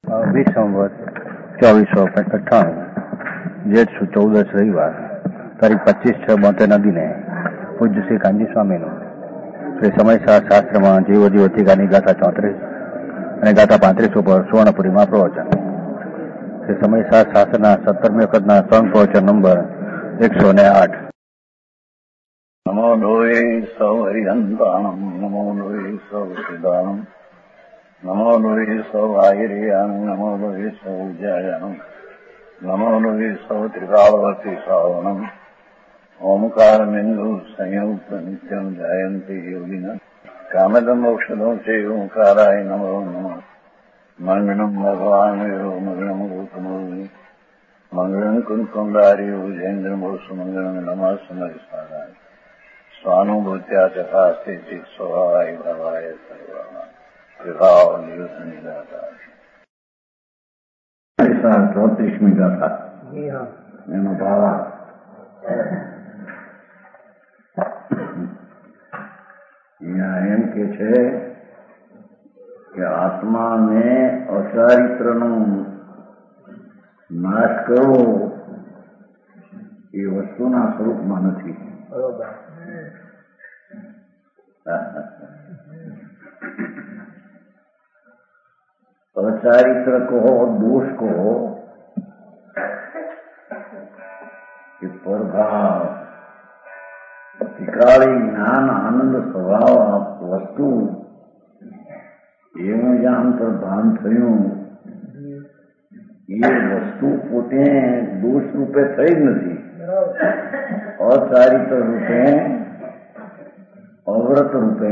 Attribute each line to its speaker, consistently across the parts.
Speaker 1: 20 સંવત 2498 જેઠ સુ 14 રવિવાર તારીખ 25/6/72 દિને પૂજ્ય શ્રી કાનજી સ્વામીનું શ્રી સમયસાર શાસ્ત્રમાં જીવ જીવતિકાની ગાથા 34 અને ગાથા 35 ઉપર સુવર્ણપુરીમાં પ્રવચન. શ્રી સમયસાર શાસ્ત્રના 17મી વખતના સ્વયં પ્રવચન નંબર 108.
Speaker 2: નમો લોહે સૌ હરિહંતાણમ નમો લોહે સૌ સિદ્ધાણમ નમો લોહે સૌ આયર્યાન નમો લોહે સૌ જયાનમ નમો લોહે સૌ ત્રિકાળવતી શ્રાવણમ ઓમકાર બિંદુ સંયુક્ત નિત્યમ જાયંતી યોગિન કામદમ ઔષધો છે ઓંકારાય નમો નમઃ. મંગળમ ભગવાન મંગળમ ગૌતમોની મંગળમ કુંકુંડાર્યો જૈન્દ્રમોસુ મંગળમ નમઃ સમયસારાય સ્વાનુભૂત્યા ચકાસ્તે ચિત સ્વભાવાય ભવાય સર્વમાં વિભાવ નિયુદ્ધની ગાથા 34મી ગાથા એનો ભાવાર્થ. અહીંયા એમ કે છે કે આત્માને અચારિત્રનો નાશ કરવો એ વસ્તુના સ્વરૂપમાં નથી. અચારિત્ર કહો, દોષ કહો કે પરભાવ, ત્રિકાળી જ્ઞાન આનંદ સ્વભાવ વસ્તુ એનું જે અંતર્ભાન થયું એ વસ્તુ પોતે દોષ રૂપે થઈ જ નથી. અચારિત્ર રૂપે, અવ્રત રૂપે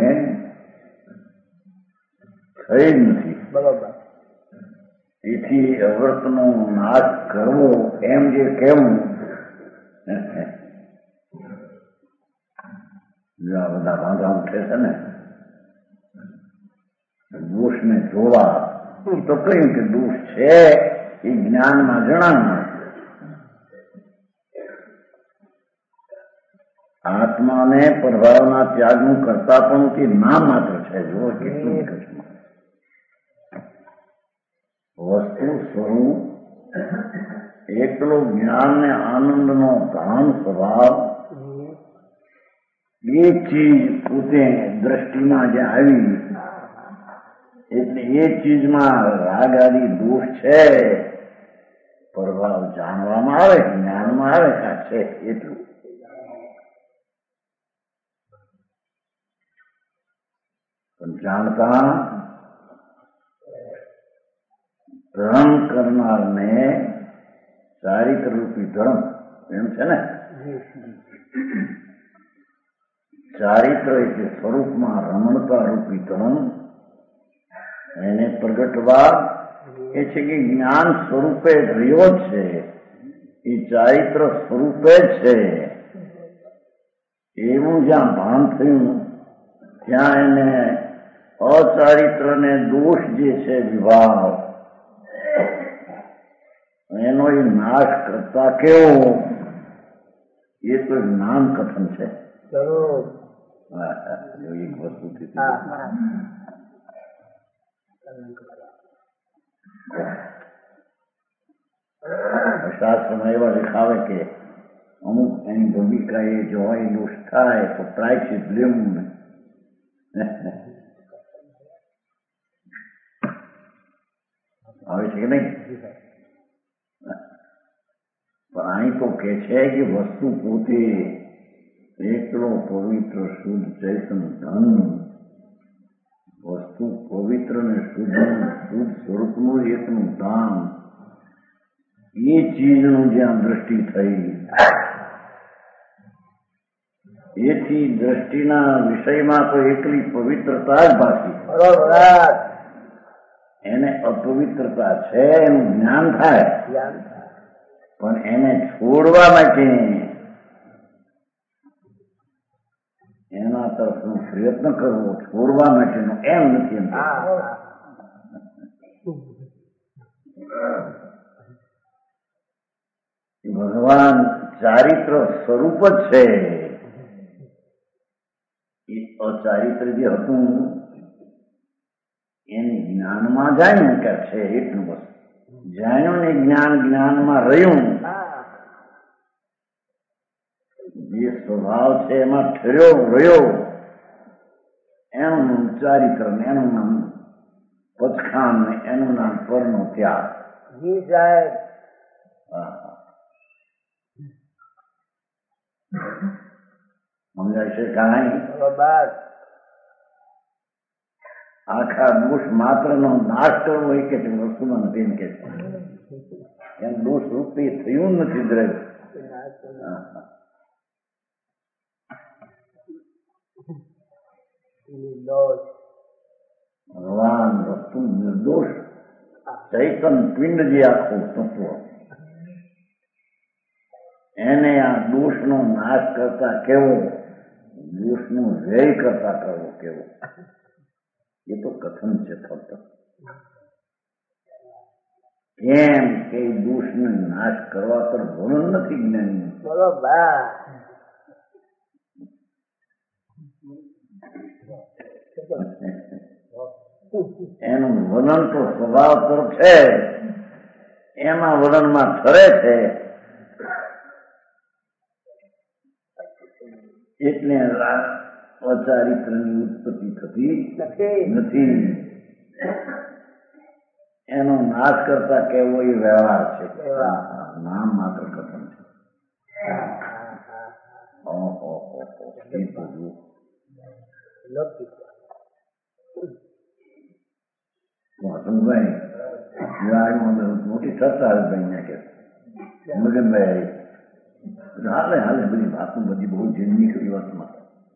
Speaker 2: થઈ જ નથી. બરાબર. તેથી અવ્રતનો નાશ કરવો એમ જે કહેવું, આ બધા વાંધા ઉઠે છે ને, દોષને જોવા તો કહ્યું કે દોષ છે એ જ્ઞાનમાં જણાવવું. આત્માને પ્રભાવના ત્યાગનું કરતા પણ કે નામ માત્ર છે. જો કેટલું વસ્તુ સ્વરૂપ એકલો જ્ઞાન ને આનંદનો ધામ સ્વભાવ એ ચીજ પોતે દ્રષ્ટિમાં જે આવી એટલે એ ચીજમાં રાગ આદિ દોષ છે. પ્રભાવ જાણવામાં આવે, જ્ઞાનમાં આવે આ છે એટલું. પણ જાણતા ધર્મ કરનારને ચારિત્ર રૂપી ધર્મ એમ છે ને. ચારિત્ર એટલે સ્વરૂપમાં રમણતા રૂપી ધર્મ એને પ્રગટવા એ છે કે જ્ઞાન સ્વરૂપે રહ્યો છે, એ ચારિત્ર સ્વરૂપે છે એવું જ્યાં ભાન થયું ત્યાં એને અચારિત્ર ને દોષ જે છે વિભાવ એનો એ નાશ કરતા કેવો એ તો જ્ઞાન કથન છે. એક વસ્તુથી શાસ્ત્રમાં એવા દેખાવે કે અમુક એની ભૂમિકા એ જો એ દોષ થાય તો પ્રાયશ્ચિત લેવું ને. આવે છે કે નહીં? પણ અહીં તો કે છે કે વસ્તુ પોતે એકલો પવિત્ર શુદ્ધ ચૈતન ધન, વસ્તુ પવિત્ર ને શુદ્ધ સ્વરૂપનું એકનું ધામ, એ ચીજનું જ્યાં દ્રષ્ટિ થઈ એથી દ્રષ્ટિના વિષયમાં તો એકલી પવિત્રતા જ ભાષી. એને અપવિત્રતા છે એનું જ્ઞાન થાય, પણ એને છોડવા માટે એના તરફનો પ્રયત્ન કરવો, છોડવા માટેનો એમ નથી. એમ ભગવાન ચારિત્ર સ્વરૂપ જ છે. એ અચારિત્ર જે હતું એને જ્ઞાન જ્ઞાનમાં જાય ને કે છે એટલું બસ જાણ્યું ને જ્ઞાનમાં રહ્યું, જે સ્વભાવ છે એમાં ઠર્યો રહ્યો, એનું નામ ચારિત્ર ને એનું નામ પચખાન ને એનું નામ પરનો ત્યાગ.
Speaker 3: જી સાહેબ.
Speaker 2: સમજાય છે કાંઈ?
Speaker 3: બરાબર.
Speaker 2: આખા દોષ માત્ર નો નાશ કરવો એ કે વસ્તુમાં નથી એમ કે એમ દોષ રૂપે થયું નથી દ્રવ્ય. ભગવાન વસ્તુ નિર્દોષ ચૈતન પિંડ જે આખું તત્વ એને આ દોષનો નાશ કરતા કેવો, દોષનો વ્યય કરતા કરવો કેવો, એ તો કથન છે ફક્ત. કેમ કે દોષનો નાશ કરવા પર વર્ણન નથી જ્ઞાની.
Speaker 3: બરોબર.
Speaker 2: એનું વર્ણન તો સ્વભાવ પર છે, એમાં વર્ણનમાં ઠરે છે એટલે અચારિત્રની ઉત્પત્તિ થતી નથી. એનો નાશ કરતા કેવો એ વ્યવહાર છે, નામ માત્ર કથન છે. મોટી ચર્ચા હાલે કે મગનભાઈ હાલે હાલે બધી વાતો બધી બહુ જીવની કરી વાતમાં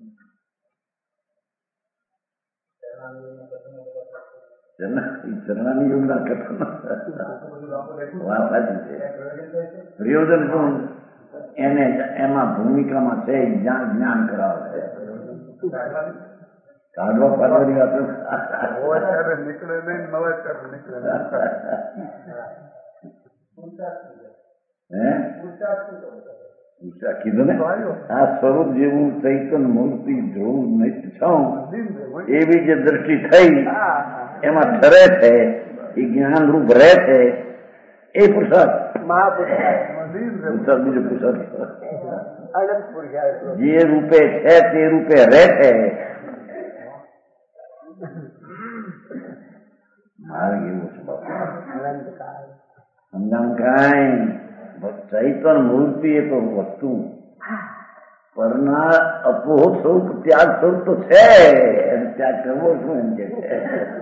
Speaker 2: ચરણાની યોગના કથન વાત સાચી છે. પ્રિયોજન શું એને એમાં ભૂમિકામાં છે, જ્ઞાન કરાવે છે. કાઢવા પાડવાની વાત
Speaker 4: નીકળે નહીં, નવા નીકળે.
Speaker 2: કીધું ને આ સ્વરૂપ જેવું ચૈતન મૂર્તિ જોવું નિત્ય છું એવી જે દ્રષ્ટિ થઈ એમાં ઠરે છે, એ જ્ઞાન રૂપ રહે છે, એ પુરુષાર્થ. બીજું પુરુષાર્થ જે રૂપે છે તે રૂપે રહે છે. માર્ગ એવો છે બાપા. સમજામ ચૈતન મૂર્તિ એ તો વસ્તુ પરના અપોહ સ્વરૂપ ત્યાગ સ્વરૂપ તો છે, ત્યાગ કરવો શું એમ કે છે.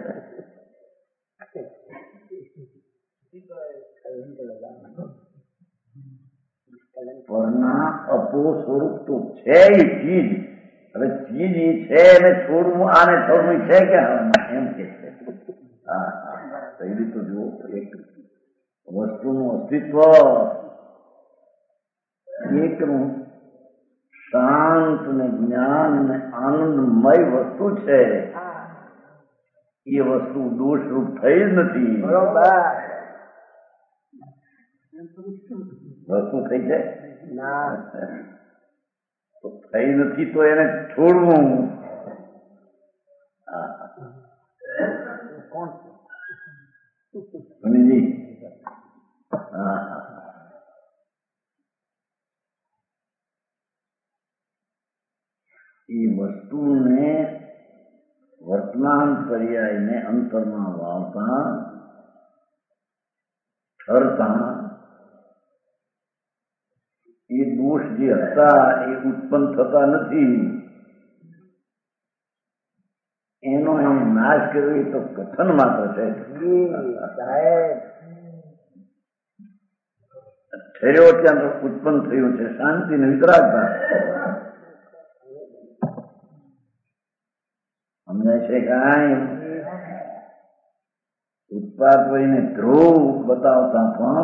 Speaker 2: પરના અપોહ સ્વરૂપ તો છે એ ચીજ. હવે ચીજ એ છે એને છોડવું, આને છોડવું છે કે એમ કે છે. હા પહેલી તો જુઓ, એક વસ્તુનું અસ્તિત્વ એકનું શાંત ને જ્ઞાન ને આનંદમય વસ્તુ છે. એ વસ્તુ દોષરૂપ થઈ જ નથી. વસ્તુ થઈ જાય તો થઈ નથી તો એને છોડવું. સુનીજી એ વસ્તુને વર્તમાન પર્યાયને અંતરમાં વાવતા ઠરતા એ દોષ જે હતા એ ઉત્પન્ન થતા નથી. એનો એમ નાશ કર્યો એ તો કથન માત્ર છે. ઠર્યો ત્યાં ઉત્પન્ન થયું છે શાંતિ ને વિતરાગતા. સમજાય છે કાંઈ? ઉત્પાદ વહીને ધ્રુવ બતાવતા પણ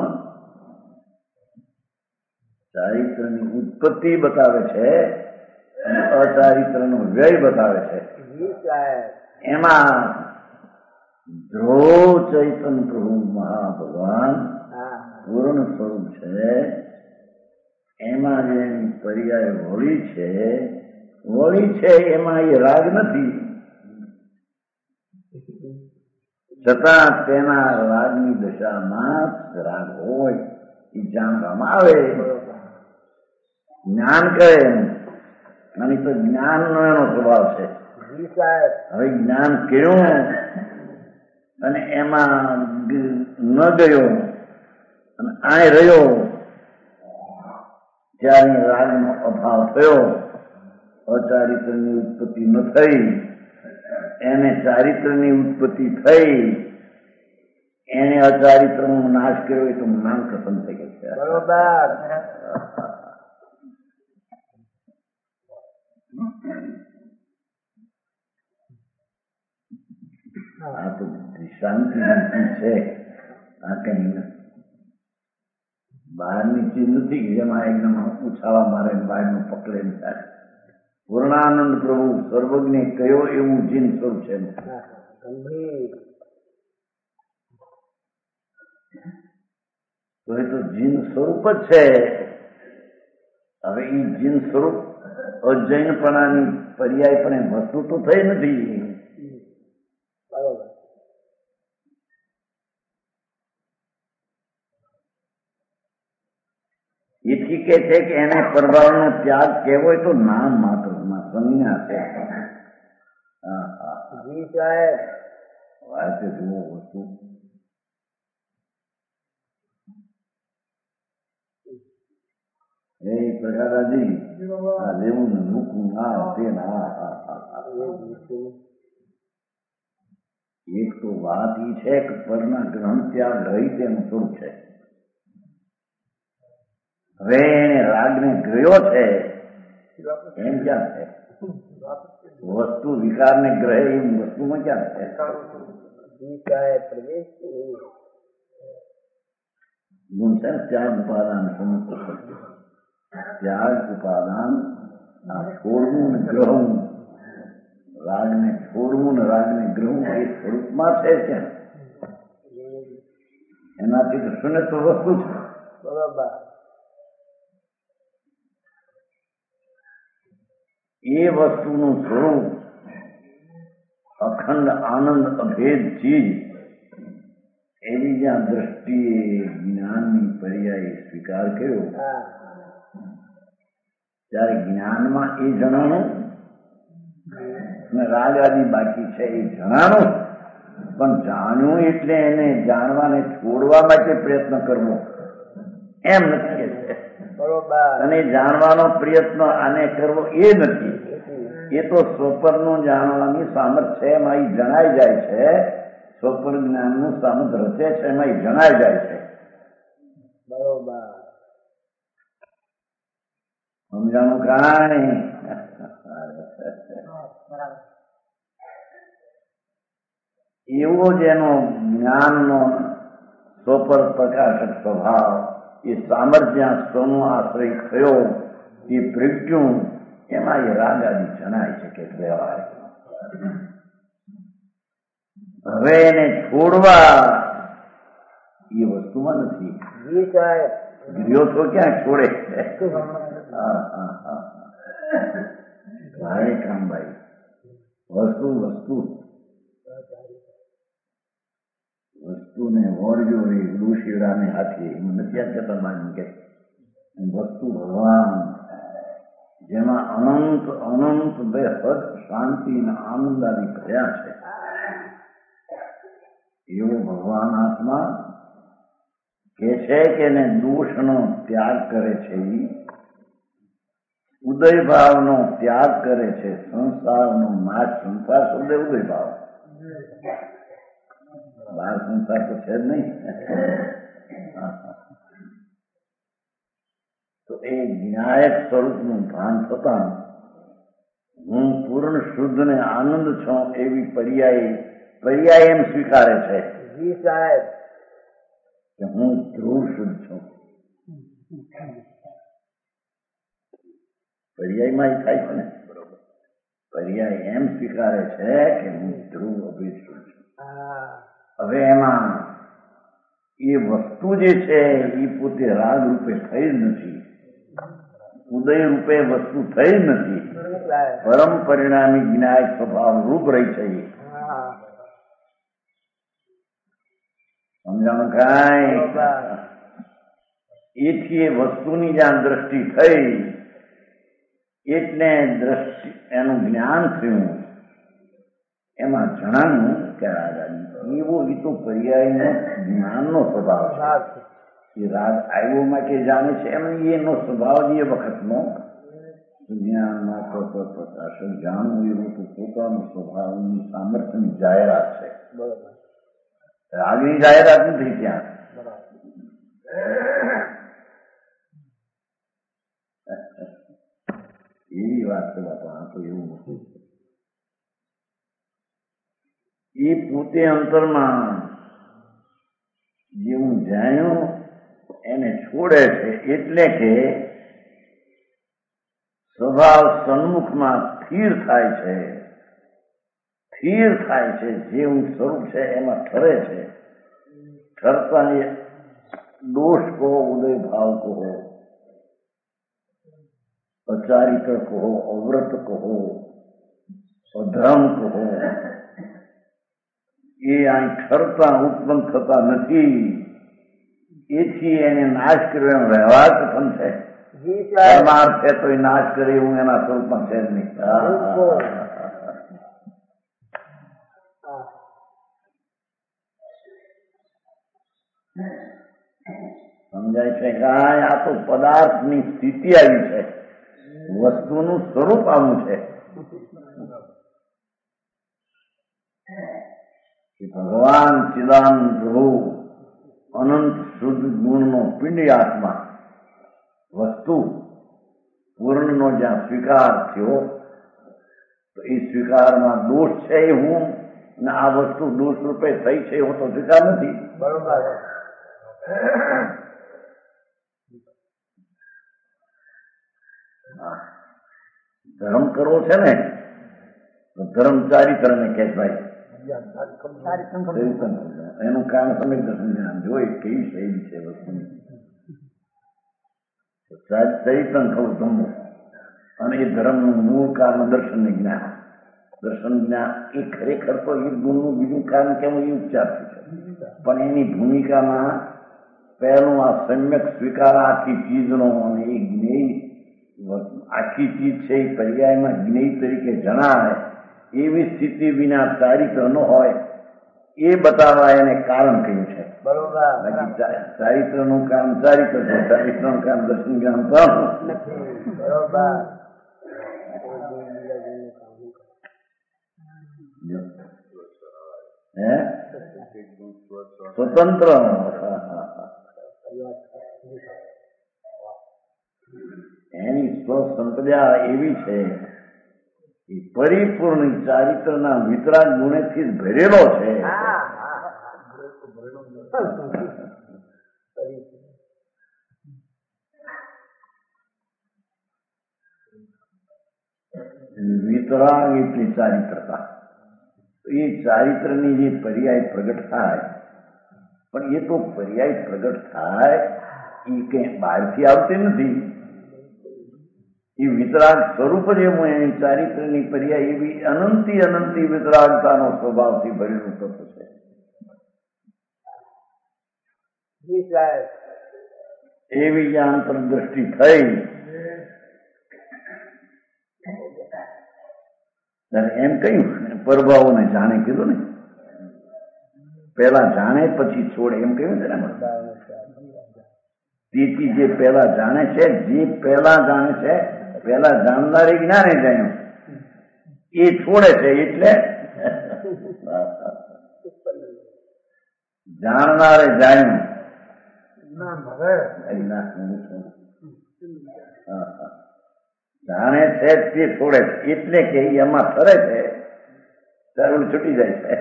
Speaker 2: ચારિત્રની ઉત્પત્તિ બતાવે છે અને અચારિત્રનો વ્યય બતાવે છે. એમાં ધ્રુવ ચૈતન પ્રભુ મહાભગવાન પૂર્ણ સ્વરૂપ છે. એમાં જે પર્યાય વળી છે એમાં એ રાગ નથી. છતાં તેના રાગની દશામાં રાગ હોય એ જાણવામાં આવે. જ્ઞાન કહે અને તો જ્ઞાનનો એનો સ્વભાવ છે. હવે જ્ઞાન કેવું અને એમાં ન ગયો અને આ રહ્યો ત્યારે રાગનો અભાવ થયો, અચારિત્રની ઉત્પત્તિ ન થઈ, એને ચારિત્રની ઉત્પત્તિ થઈ, એને અચારિત્રનો નાશ કર્યો, એ તો મહાન કથન થઈ ગયું છે. બરોબર. આ તો શાંતિ છે. આ કઈ બહારની ચીજ નથી જેમાં એકદમ ઉછાળા મારે બહારનું પકડે ને થાય. પૂર્ણાનંદ પ્રભુ સર્વજ્ઞ કયો એવું જીન સ્વરૂપ છે. તો એ તો જીન સ્વરૂપ જ છે. હવે એ જીન સ્વરૂપ અજૈનપણાની પર્યાયપણે વસ્તુ તો થઈ નથી. એથી કે છે કે એને પ્રભાવનો ત્યાગ કહેવો હોય તો નામ માત્રમાં સંજ્ઞા છે. વાંચે જુઓ વસ્તુ. એ પ્રકારાજી આ લેવું ને મૂકવું આ તે એક તો વાત એ છે કે પરના ગ્રહણ ત્યાગ રહી તેનું સ્વરૂપ છે. હવે એને રાગને ગ્રહ્યો છે એમ ક્યાં છે? વસ્તુ વિકારને ગ્રહે એમ વસ્તુમાં ક્યાં છે? ગુણ છે ત્યાગ ઉપાદાન સમુખ ત્યાગ ઉપાદાન આ છોડવું ને ગ્રહવું, રાગને છોડવું ને રાગને ગ્રહવું એ સ્વરૂપમાં છે ક્યાં? એનાથી તો શૂન્ય તો વસ્તુ છે. બરાબર. એ વસ્તુનું સ્વરૂપ અખંડ આનંદ અભેદ ચીજ એવી જ્યાં દ્રષ્ટિએ જ્ઞાનની પર્યાય સ્વીકાર કર્યો ત્યારે જ્ઞાનમાં એ જણાણું અને રાગ આદિ બાકી છે એ જણાણું, પણ જાણ્યું એટલે એને જાણવાને છોડવા માટે પ્રયત્ન કરવો એમ નથી. અને જાણવાનો પ્રયત્ન આને કરવો એ નથી. એ તો સ્વપરનું જાણવાની સામર્થ્ય છે, એમાં એ જણાઈ જાય છે. સ્વપર જ્ઞાનનું સામર્થ્ય રચે છે, એમાં એ જણાઈ જાય છે. બરોબર. સમજાણું કાંઈ? એવો જ એનો જ્ઞાનનો સ્વપર પ્રકાશક સ્વભાવ, એ સામર્થ્ય સ્વનો આશ્રય થયો એ પ્રજ્ઞું, એમાં એ રાગ આદિ જણાય છે કે વ્યવહાર. હવે એને છોડવા એ વસ્તુમાં નથી. ગૃહ્યો તો ક્યાં છોડે? કામભાઈ વસ્તુ વસ્તુ વસ્તુને વળજો રે દોશીડાને હાથે એમ નથી આ કહેતા બાજુ કે વસ્તુ ભગવાન જેમાં અનંત અનંત બેહદ શાંતિ અને આનંદ આદિ ભર્યા છે એવો ભગવાન આત્મા કે છે કે એને દોષનો ત્યાગ કરે છે, ઉદય ભાવનો ત્યાગ કરે છે, સંસારનો નાશ. સંસાર શબ્દ ઉદય ભાવ, બહાર સંસાર તો છે જ નહીં. તો એ વિનાયક સ્વરૂપનું ભાન થતા હું પૂર્ણ શુદ્ધ ને આનંદ છું એવી પર્યાય એમ સ્વીકારે છે કે હું ધ્રુવ શુદ્ધ છું. પર્યાયમાં એ થાય છે ને, બરોબર. પર્યાય એમ સ્વીકારે છે કે હું ધ્રુવ અભેદ શુદ્ધ છું. હવે એમાં એ વસ્તુ જે છે એ પોતે રાગ રૂપે થઈ જ નથી, ઉદય રૂપે વસ્તુ થઈ જ નથી, પરમ પરિણામી વિનાયક સ્વભાવ રૂપ રહી છે. સમજણ કાંઈ એથી એ વસ્તુની જ્યાં દ્રષ્ટિ થઈ એટલે દ્રષ્ટિ એનું જ્ઞાન થયું. એમાં જણાનું કે રાગાદી એવો એ તો પર્યાયનો જ્ઞાનનો સ્વભાવ છે. એ રાગ આવ્યો માટે જાણે છે એમ એનો સ્વભાવ એ વખતનો જ્ઞાનમાં પ્રકાશન જાણવું એવું તો પોતાનો સ્વભાવની સામર્થ્યની જાહેરાત છે. રાગની જાહેરાત નથી ત્યાં. એવી વાત છે બાપા. આ તો એવું નથી. એ પોતે અંતરમાં જે હું જાણ્યો એને છોડે છે એટલે કે સ્વભાવ સન્મુખમાં સ્થિર થાય છે. સ્થિર થાય છે. જે હું સ્વરૂપ છે એમાં ઠરે છે. ઠરતા એ દોષ કહો, ઉદય ભાવ કહો, અચારિત્ર કહો, અવ્રત કહો, અધર્મ કહો, એ અહીં ઠરતા ઉત્પન્ન થતા નથી. એથી એને નાશ કર્યો એમ વ્યવહાર કથન છે. પરમાર્થ છે તો એ નાશ કરે એવું એના સ્વરૂપમાં છે જ નહીં. સમજાય છે? કાંઈ આ તો પદાર્થની સ્થિતિ આવી છે. વસ્તુનું સ્વરૂપ આવું છે. ભગવાન ચિદાનંદ પ્રભુ અનંત શુદ્ધ ગુણનો પિંડી આત્મા વસ્તુ પૂર્ણનો જ્યાં સ્વીકાર થયો તો એ સ્વીકારમાં દોષ છે એ હું ને આ વસ્તુ દોષ રૂપે થઈ છે એવો તો સ્વીકાર નથી. બરોબર. ધર્મ કરવો છે ને તો ધર્મચારિત્રને કે ભાઈ એનું કામ તમે જ્ઞાન જોઈ કેવી શૈલી છે વસ્તુની. ચરિત્રન થવું તમને અને એ ધર્મનું મૂળ કારણ દર્શન જ્ઞાન. દર્શન જ્ઞાન એ ખરેખર તો એ ગુણનું બીજું કારણ કેવું એ ઉપચારથી છે. પણ એની ભૂમિકામાં પહેલું આ સમ્યક સ્વીકાર આખી ચીજનો અને એ જ્ઞેય આખી ચીજ છે એ પર્યાયમાં જ્ઞેય તરીકે જણાય એવી સ્થિતિ વિના ચારિત્ર ન હોય એ બતાવવા એને કારણ કહ્યું છે. બરોબર. ચારિત્ર નું કામ ચારિત્ર છે. ચારિત્ર નું કામ દર્શન જ્ઞાન નથી. બરોબર. સ્વતંત્ર એની સ્વસંપદા એવી છે એ પરિપૂર્ણ ચારિત્રના વિતરાગ ગુણેથી જ ભરેલો છે. વિતરાગ એટલી ચારિત્રતા. એ ચારિત્રની જે પર્યાય પ્રગટ થાય પણ એ તો પર્યાય પ્રગટ થાય એ કઈ બહારથી આવતી નથી. એ વિતરાગ સ્વરૂપ જ એવું એની ચારિત્રની પર્યાય એવી અનંતી વિતરાગતાનો સ્વભાવથી ભરેલું તત્વ છે. એવી જે આંતરદ્રષ્ટિ થઈ એમ કહ્યું પરભાવોને જાણે કીધું ને. પેલા જાણે પછી છોડે એમ કહ્યું છે ને. તેથી જે પેલા જાણે છે, જે પેલા જાણે છે, પેલા જાણનારી જ્ઞાને જાણ્યું એ છોડે છે એટલે જાણનારે જાણ્યું. જાણે છે તે છોડે છે એટલે કે એમાં ફરે છે ત્યારે છૂટી જાય છે.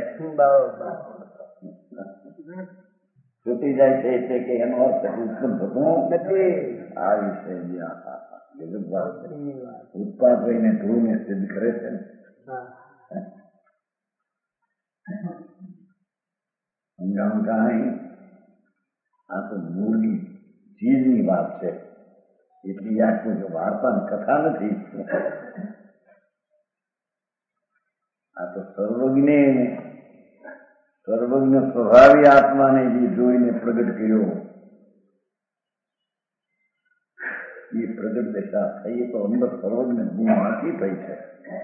Speaker 2: છૂટી જાય છે એટલે કે એનો અર્થ ઉત્પન્ન થતું નથી. આ વિષય ઉત્પાદ રહીને ધ્રુવને સિદ્ધ કરે છે ને. સમજાણું કાંઈ આ તો મૂળની ચીજની વાત છે. એટલી આખું જો વાર્તા કથા નથી. આ તો સર્વજ્ઞે સર્વજ્ઞ સ્વભાવી આત્માને જે જોઈને પ્રગટ કર્યો એ પ્રગટ દશા થઈ તો અંદર સર્વજ્ઞ ગુણમાંથી થઈ છે.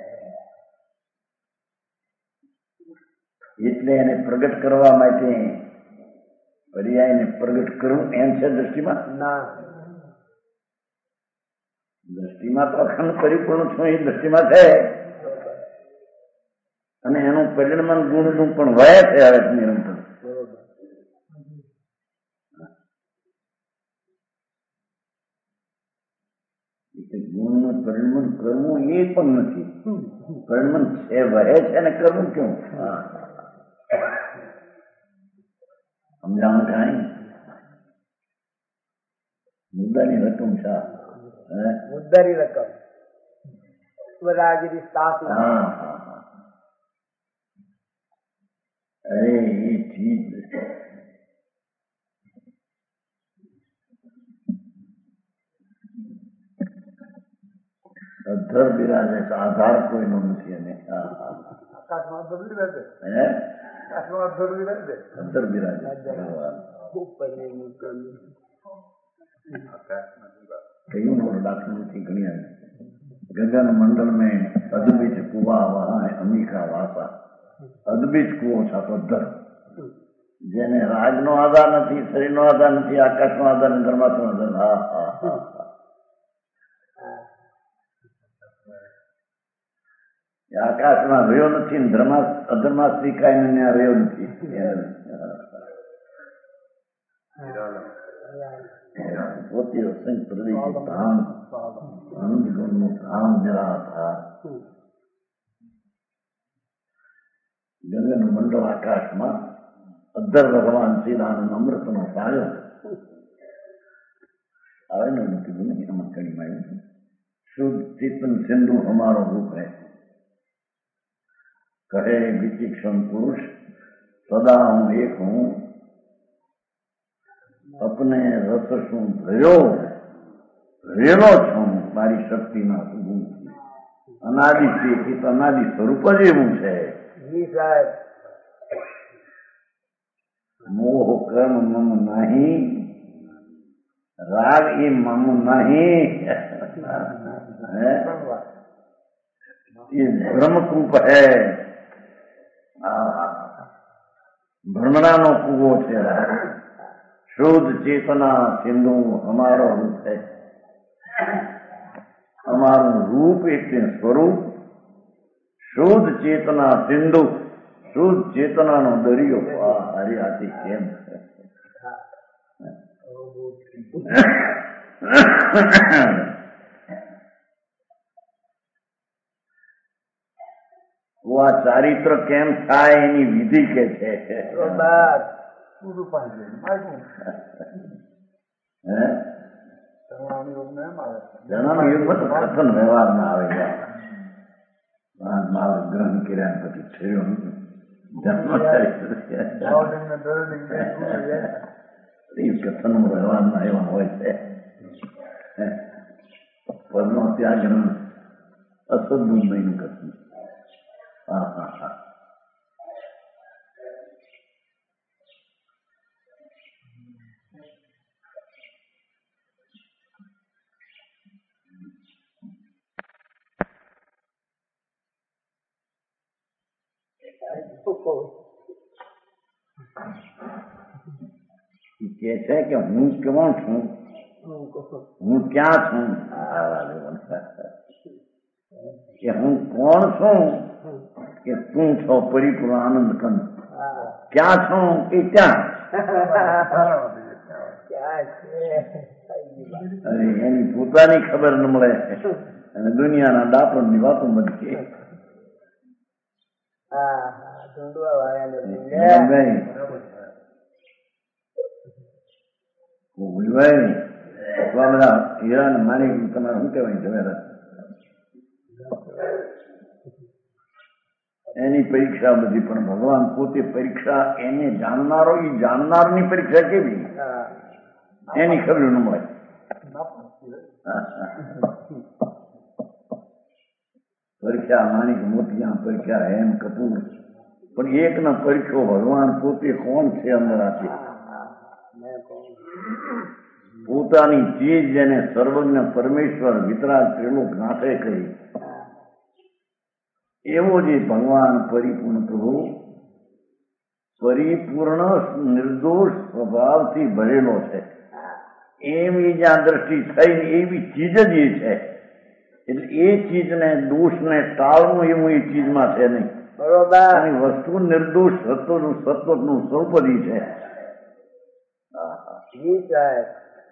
Speaker 2: એટલે એને પ્રગટ કરવા માટે પર્યાયને પ્રગટ કરવું એમ છે દ્રષ્ટિમાં
Speaker 3: ના.
Speaker 2: દ્રષ્ટિમાં તો અખંડ પરિપૂર્ણ છું એ દ્રષ્ટિમાં છે અને એનું પરિણમન ગુણનું પણ વય છે હવે નિરંતર. ગુણનું પરિણમન કરવું એ પણ નથી. પરિણમન છે વહે છે ને કરવું ક્યું? સમજાણું કાંઈ મુદ્દાની રકમ છે.
Speaker 3: મુદ્દાની રકમ સ્વરાગીરી સ્થાપી.
Speaker 2: હા હા હા. અરે એ ચીજ અધર બિરાજે છે. આધાર કોઈનો નથી. અને
Speaker 4: આકાશમાં અધર બિરાજે.
Speaker 2: હે
Speaker 4: આકાશમાં અધર બિરાજે.
Speaker 2: અધર બિરાજે
Speaker 3: ખૂબ પરિણમી
Speaker 2: कईयों ने दाखिल थी गणिया गगन मंडल में अदबीज कुआ वहां है अमिका वासा. अदबीज कुओ छा पद्धर जेने राजनो आधार નથી, શરીરનો આધાર નથી, આકાશનો આધાર નથી, ધર્માત્મનો આધાર. હા હા હા. આકાશમાં રહ્યો નથી, અધર્મા સ્વીકારીને ત્યાં રહ્યો નથી. પોતે અસંખ્ય પ્રદેશ ધામ આનંદ ગુણનું ધામ નિરાધાર. ગંગન મંડળ આકાશમાં અધર ભગવાન શ્રીરામ અમૃતનો પાયો આવે ને નથી. એમાં કડીમાં આવ્યું શુદ્ધ ચેતન સિંધુ હમારો રૂપ है કહે વિચિક્ષણ પુરુષ સદા હું એક હું अपने रस શું ભર્યો રેલો છું મારી શક્તિના સુગુણથી. અનાદિ ચેતિત અનાદિ સ્વરૂપ જ એવું છે. મોહ કર્મ મમ નહીં, રાગ એ મમ નહીં. ये ब्रह्मकूप है. भ्रमणाનો કૂવો છે. शुद्ध चेतना सिंधु हमारो रूप है. हमारू रूप એટલે સ્વરૂપ. શુદ્ધ ચેતના સિંધુ, શુદ્ધ ચેતનાનો દરિયો. હરિયાતી કેમ છે. આ ચારિત્ર કેમ થાય એની વિધિ કે છે.
Speaker 4: પૂરું પાણી માગ્યું.
Speaker 2: હે
Speaker 4: ચરણાની યોગમાં એમ આવે.
Speaker 2: જણાનો યુગમાં તો કથન વ્યવહારમાં આવે ગયા. માલ ગ્રહણ કર્યા પછી થયો કથન વ્યવહારમાં એવા હોય છે. પરનો ત્યાગ અસદું કથન. હા હા હા. કે છે કે હું કોણ છું, હું ક્યાં છું. કે હું કોણ છું કે તું છો પરિપૂર્ણ આનંદ કંદ. ક્યાં છું કે ક્યાં. એની પોતાની ખબર ન મળે અને દુનિયાના દાપણની વાતો બધી. બધા હીરા માની તમારે શું કહેવાય જવેરાત. એની પરીક્ષા બધી. પણ ભગવાન પોતે પરીક્ષા એને જાણનારો, એ જાણનારની પરીક્ષા કેવી એની ખબર ન મળે. પરીક્ષા માણિક મોતિયા, પરીક્ષા હેમ કપૂર, પણ એકને પરખ્યો ભગવાન પોતે કોણ છે અંદર આપી પોતાની ચીજ જેને સર્વજ્ઞ પરમેશ્વર વિતરાગ ત્રિલોક નાથે કરી એવો જે ભગવાન પરિપૂર્ણ પ્રભુ પરિપૂર્ણ નિર્દોષ સ્વભાવથી ભરેલો છે એવી જ્યાં દ્રષ્ટિ થઈને એવી ચીજ જ એ છે એટલે એ ચીજને દોષને ટાળવું એવું એ ચીજમાં છે નહીં
Speaker 3: બરોબર
Speaker 2: વસ્તુ નિર્દોષ સત્વનું સ્વરૂપદી છે
Speaker 3: જી સાહેબ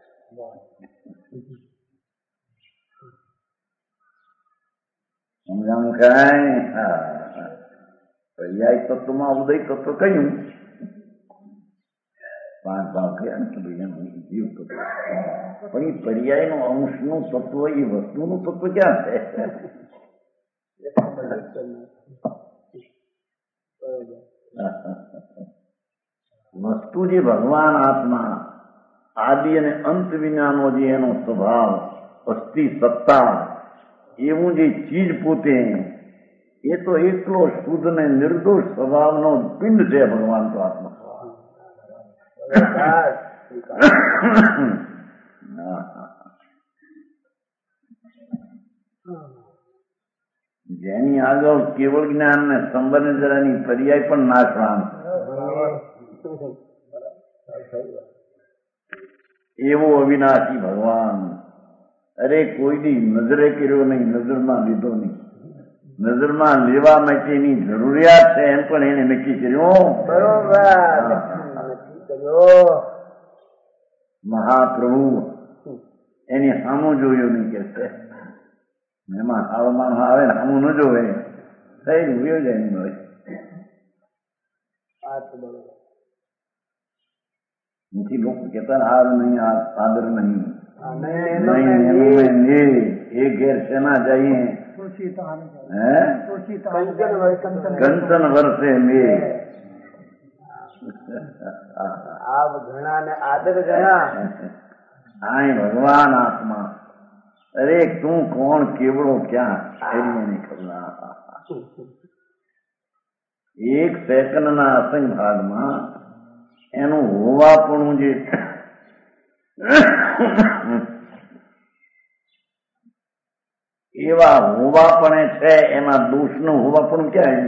Speaker 2: સમજાણું કાંઈ પર્યાય તત્વમાં ઉદય તત્વ કહ્યું 5 ભાવ કહ્યા ને કે ભાઈ એનું જીવ તત્વ પણ એ પર્યાયનો અંશનું તત્વ એ વસ્તુનું તત્વ ક્યાં છે વસ્તુ જે ભગવાન આત્મા આદિ અને અંત વિનાનો જે એનો સ્વભાવ અસ્થિ સત્તા એવું જે ચીજ પોતે એ તો એકલો શુદ્ધ ને નિર્દોષ સ્વભાવનો પિંડ છે ભગવાન તો આત્મા જેની આગળ કેવળ જ્ઞાન ને સંબંધ જરાની પર્યાય પણ નાશવાન એવો અવિનાશી ભગવાન અરે કોઈની નજરે કર્યો નહીં નજરમાં લીધો નહીં નજરમાં લેવા માટેની જરૂરિયાત છે એમ પણ એને નક્કી કર્યો મહાપ્રભુ એની સામું જોયું નહીં કે છે એમાં સારો માણસ આવે ને સામું ન જોવે થઈ ગયું જાય નહીં હોય નથી લોકો કહેતા હાર નહીં આદર નહીં એ ઘેર શેના જઈએ કંચન વર્ષે મે
Speaker 3: ઘણા ને આદર ઘણા
Speaker 2: આય ભગવાન આત્મા અરે તું કોણ કેવડો ક્યાં એની ખબર એક સેકન્ડના અસંગ ભાગમાં એનું હોવાપણું જે એવા હોવાપણે છે એમાં દોષનું હોવાપણું ક્યાં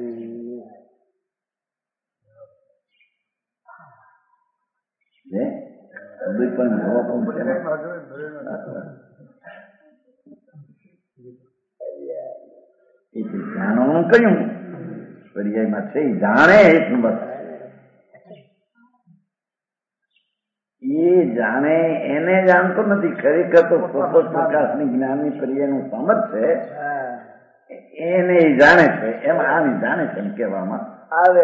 Speaker 2: જાણવાનું કયું પર્યાયમાં છે જાણે એટલું બસ એ જાણે એને જાણતો નથી ખરેખર તો સ્વતઃ પ્રકાશની જ્ઞાનની પર્યાયનું સમજ છે એને જાણે છે એમ આની જાણે છે એમ કહેવામાં
Speaker 3: આવે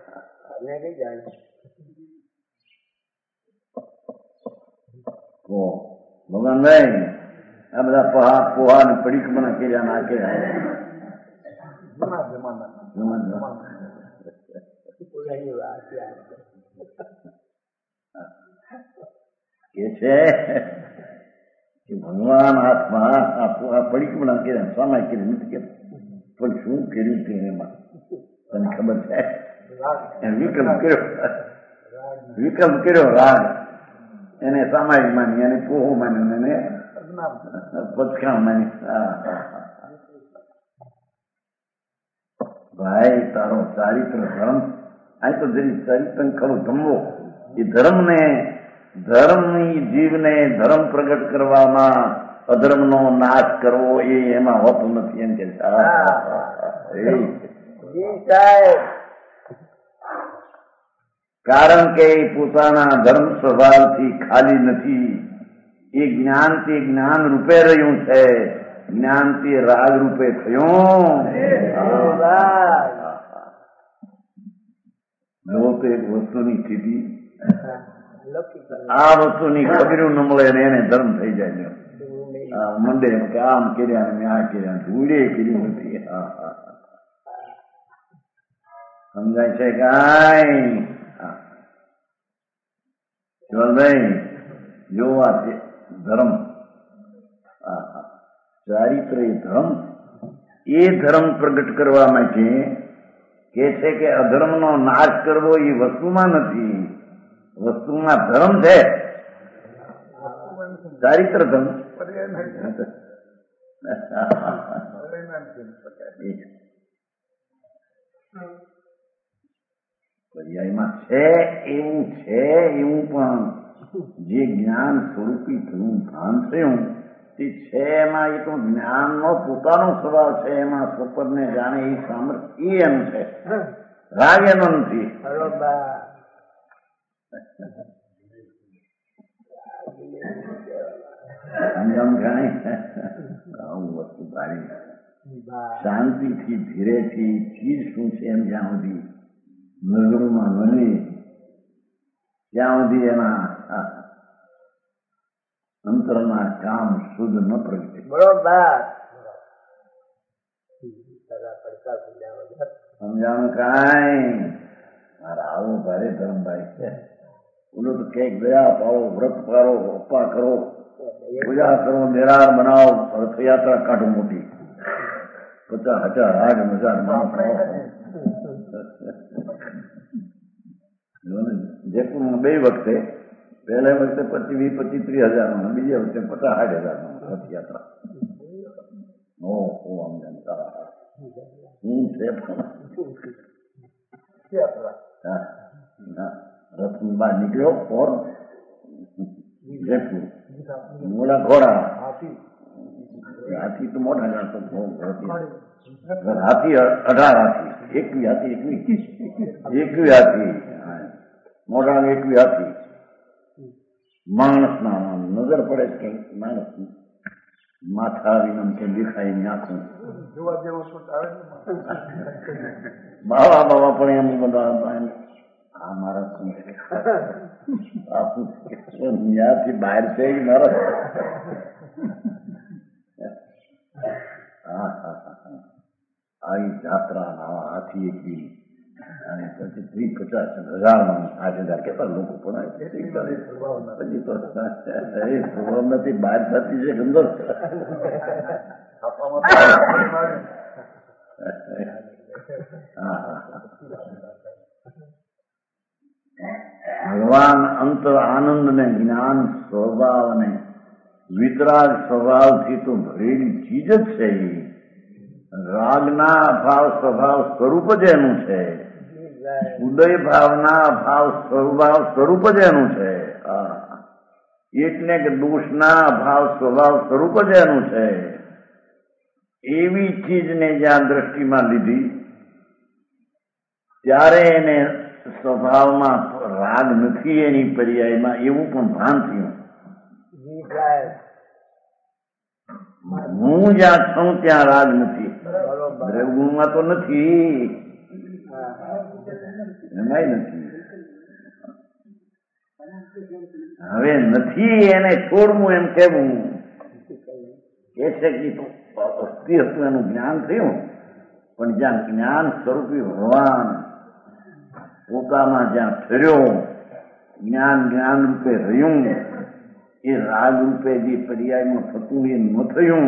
Speaker 2: ભગવાનભાઈ આ બધા પોહા ને પડીક મને કર્યા ના કર્યા કે છે ભગવાન આત્મા આ પડીક મને કર્યા સામાય કર્યું નથી કેમ પણ શું કર્યું તે એમાં તને ખબર છે વિકલ્પ કર્યો રાગ એને સામાયિક માની એને પોહો માન્યું એને પચકાણ માની ભાઈ તારો ચારિત્ર ધર્મ આ તો જરી ચારિત્ર ખરું ધમવો એ ધર્મની જીવને ધર્મ પ્રગટ કરવામાં અધર્મનો નાશ કરવો એ એમાં હોતું નથી એમ કે કારણ કે પોતાના ધર્મ સ્વભાવથી ખાલી નથી એ જ્ઞાનથી જ્ઞાન રૂપે રહ્યું છે જ્ઞાનથી રાગ રૂપે થયું જો તો એક વસ્તુની સ્થિતિ આ વસ્તુની ખબર ન મળે ને એને ધર્મ થઈ જાય મંડે કે આમ કર્યા ને આ કર્યા ધૂળે કર્યું નથી સમજાય છે કાંઈ ભાઈ જો આ ધર્મ ચારિત્ર એ ધર્મ પ્રગટ કરવા માટે કે છે કે અધર્મનો નાશ કરવો એ વસ્તુમાં નથી, વસ્તુમાં ધર્મ છે, ચારિત્ર ધર્મ. પર્યાયમાં છે એવું પણ જે જ્ઞાન સ્વરૂપી થયું ભાન થયું તે છે એમાં, એ તો જ્ઞાનનો પોતાનો સ્વભાવ છે, એમાં સ્વપદને જાણે એ સામર્થ્ય એ એનું છે, રાગ એનો નથી. સમજાવું જાણે આવું વસ્તુ તારી શાંતિથી ધીરેથી ચીજ શું છે એમ જ્યાં સુધી નજરોમાં નમી ત્યાં સુધી એના અંતરના કામ શુદ્ધ ન પ્રગટે.
Speaker 3: બરોબર
Speaker 2: સમજાણું કાંઈ મારા આવો ભારે ધર્મભાઈ છે. બોલો તો ક્યાંક ગયા પાડો, વ્રત પાડો, અપ્પા કરો, પૂજા કરો, નિરાર બનાવો, રથયાત્રા કાઢો મોટી, 50,000 8,000 માણસ. જયપુરમાં 2 વખતે, પહેલા વખતે 25,000 25,000 બીજા વખતે 50,000 રથયાત્રા. ઓહો આમ જનતા હું છે રથની બહાર નીકળ્યો ફોર જયપુર, મોડા ઘોડા, હાથી તો મોટા જાણતો, હાથી 18 હાથી, 21 હાથી, મોટા 21 હાથી. માણસના નજર પડે કે માણસ માથા આવીને કે દેખાય નાખું બાવા બાવા પણ એમ બધા આ મારા શું છે, ત્યાંથી બહાર છે મારા. આવી જાત્રા હાથી એકવી અને પછી 50,000 માણસ 8,000 કેટલા લોકો પણ પછી તો સ્વભાવ નથી, બહાર થતી છે અંદર. ભગવાન અંતર આનંદ ને જ્ઞાન સ્વભાવ અને વિતરાગ સ્વભાવથી તો ભરેલી ચીજ જ છે. રાગના ભાવ સ્વભાવ સ્વરૂપ જ એનું છે, ઉદય ભાવના ભાવ સ્વરૂપ જ એનું છે, એટલે કે દોષના ભાવ સ્વભાવ સ્વરૂપ જ એનું છે. એવી ચીજને જ્યાં દ્રષ્ટિમાં લીધી ત્યારે એને સ્વભાવમાં રાગ નથી, એની પર્યાયમાં એવું પણ ભાન થયું. હું જ્યાં છું ત્યાં રાગ નથી, દ્રવ્યગુણમાં તો નથી, એમાંય નથી. હવે નથી એને છોડવું એમ કેવું કે છે કે અસ્થિર હતું એનું જ્ઞાન થયું, પણ જ્યાં જ્ઞાન સ્વરૂપી ભગવાન પોતામાં જ્યાં ઠર્યો, જ્ઞાન જ્ઞાન રૂપે રહ્યું, એ રાગ રૂપે જે પર્યાયમાં થતું એ ન થયું,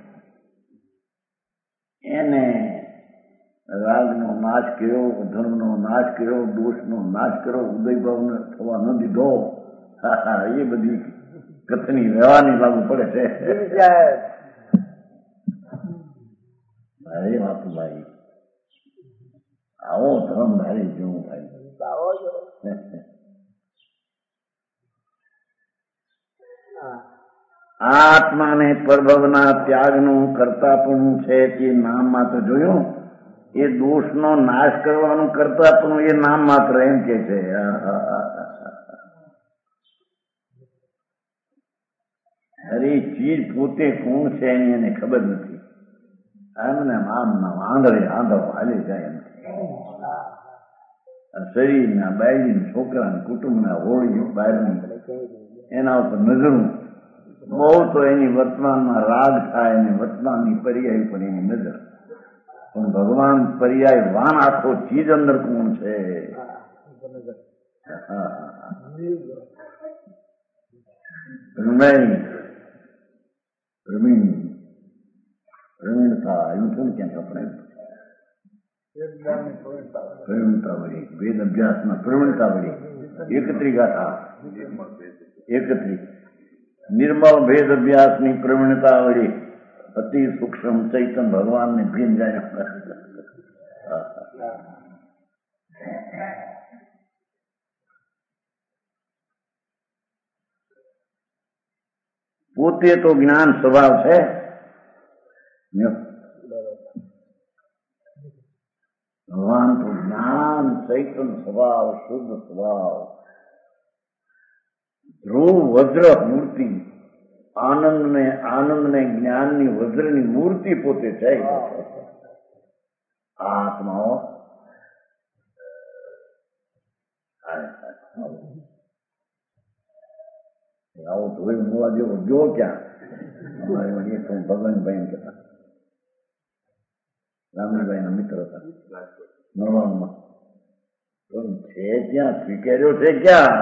Speaker 2: એને રાગનો નાશ કર્યો, ધર્મનો નાશ કર્યો, દોષનો નાશ કર્યો, ઉદયભાવને થવા ન દીધો. એ બધી કથની રહેવાની લાગુ પડે છે. ભાઈ વાતુભાઈ આવો ધર્મ ધારી જેવું ભાઈ. આત્માને પરભવના ત્યાગનું કરતાપણું છે તે નામ માત્ર જોયું. એ દોષનો નાશ કરવાનું કરતાપણું એ નામ માત્ર એમ કે છે. અરે ચીજ પોતે કોણ છે એની એને ખબર નથી. એમને આંધળે આંધળો હાલી જાય એમ. શરીરના બાયડી છોકરા કુટુંબના હોળી બહારની એના ઉપર નજરું બહુ તો એની વર્તમાનમાં રાગ થાય અને વર્તમાનની પર્યાય પર એની નજર. પણ ભગવાન પર્યાય વાન આખો ચીજ અંદર કોણ છે. પ્રવીણતા એવું થોડું ક્યાંક આપણે
Speaker 4: એકદમની પ્રવીણતા હોય.
Speaker 2: પ્રવીણતા વળી, વેદ અભ્યાસમાં પ્રવીણતા વળી. એકત્રી ગાથા, એકત્રી નિર્મળ ભેદ અભ્યાસની પ્રવીણતા વળી અતિ સૂક્ષ્મ ચૈતન ભગવાનને ભીન જાય. પોતે તો જ્ઞાન સ્વભાવ છે. ભગવાન તો જ્ઞાન ચૈતન સ્વભાવ, શુદ્ધ સ્વભાવ, ધ્રુવ વજ્ર મૂર્તિ, આનંદને જ્ઞાનની વજ્રની મૂર્તિ પોતે છે. આત્માઓ આવો ધોઈ મૂવા જેવો જો ક્યાં અમારે વળી તો ભગવાનભાઈ કહેતા, રામજીભાઈ ના મિત્ર હતા નવાણમાં. છે ક્યાં, સ્વીકાર્યો છે ક્યાં?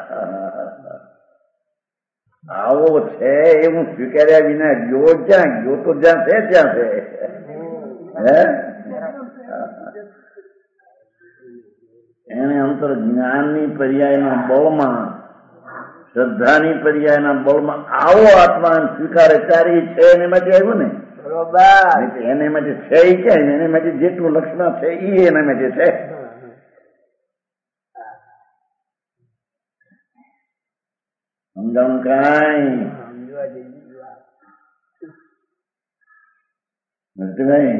Speaker 2: આવો છે એવું સ્વીકાર્યા વિના ગયો ક્યાં? ગયો તો જ્યાં છે ત્યાં છે. હે એને અંતર જ્ઞાનની પર્યાયના બળમાં, શ્રદ્ધાની પર્યાયના બળમાં આવો આત્મા સ્વીકારે ત્યારે છે એને માટે આવ્યું ને.
Speaker 3: બરોબર.
Speaker 2: એને માટે છે એ ક્યાં? એને માટે જેટલું લક્ષણ છે એ એના માટે છે. સમજાણું કાંઈ નથી ભાઈ?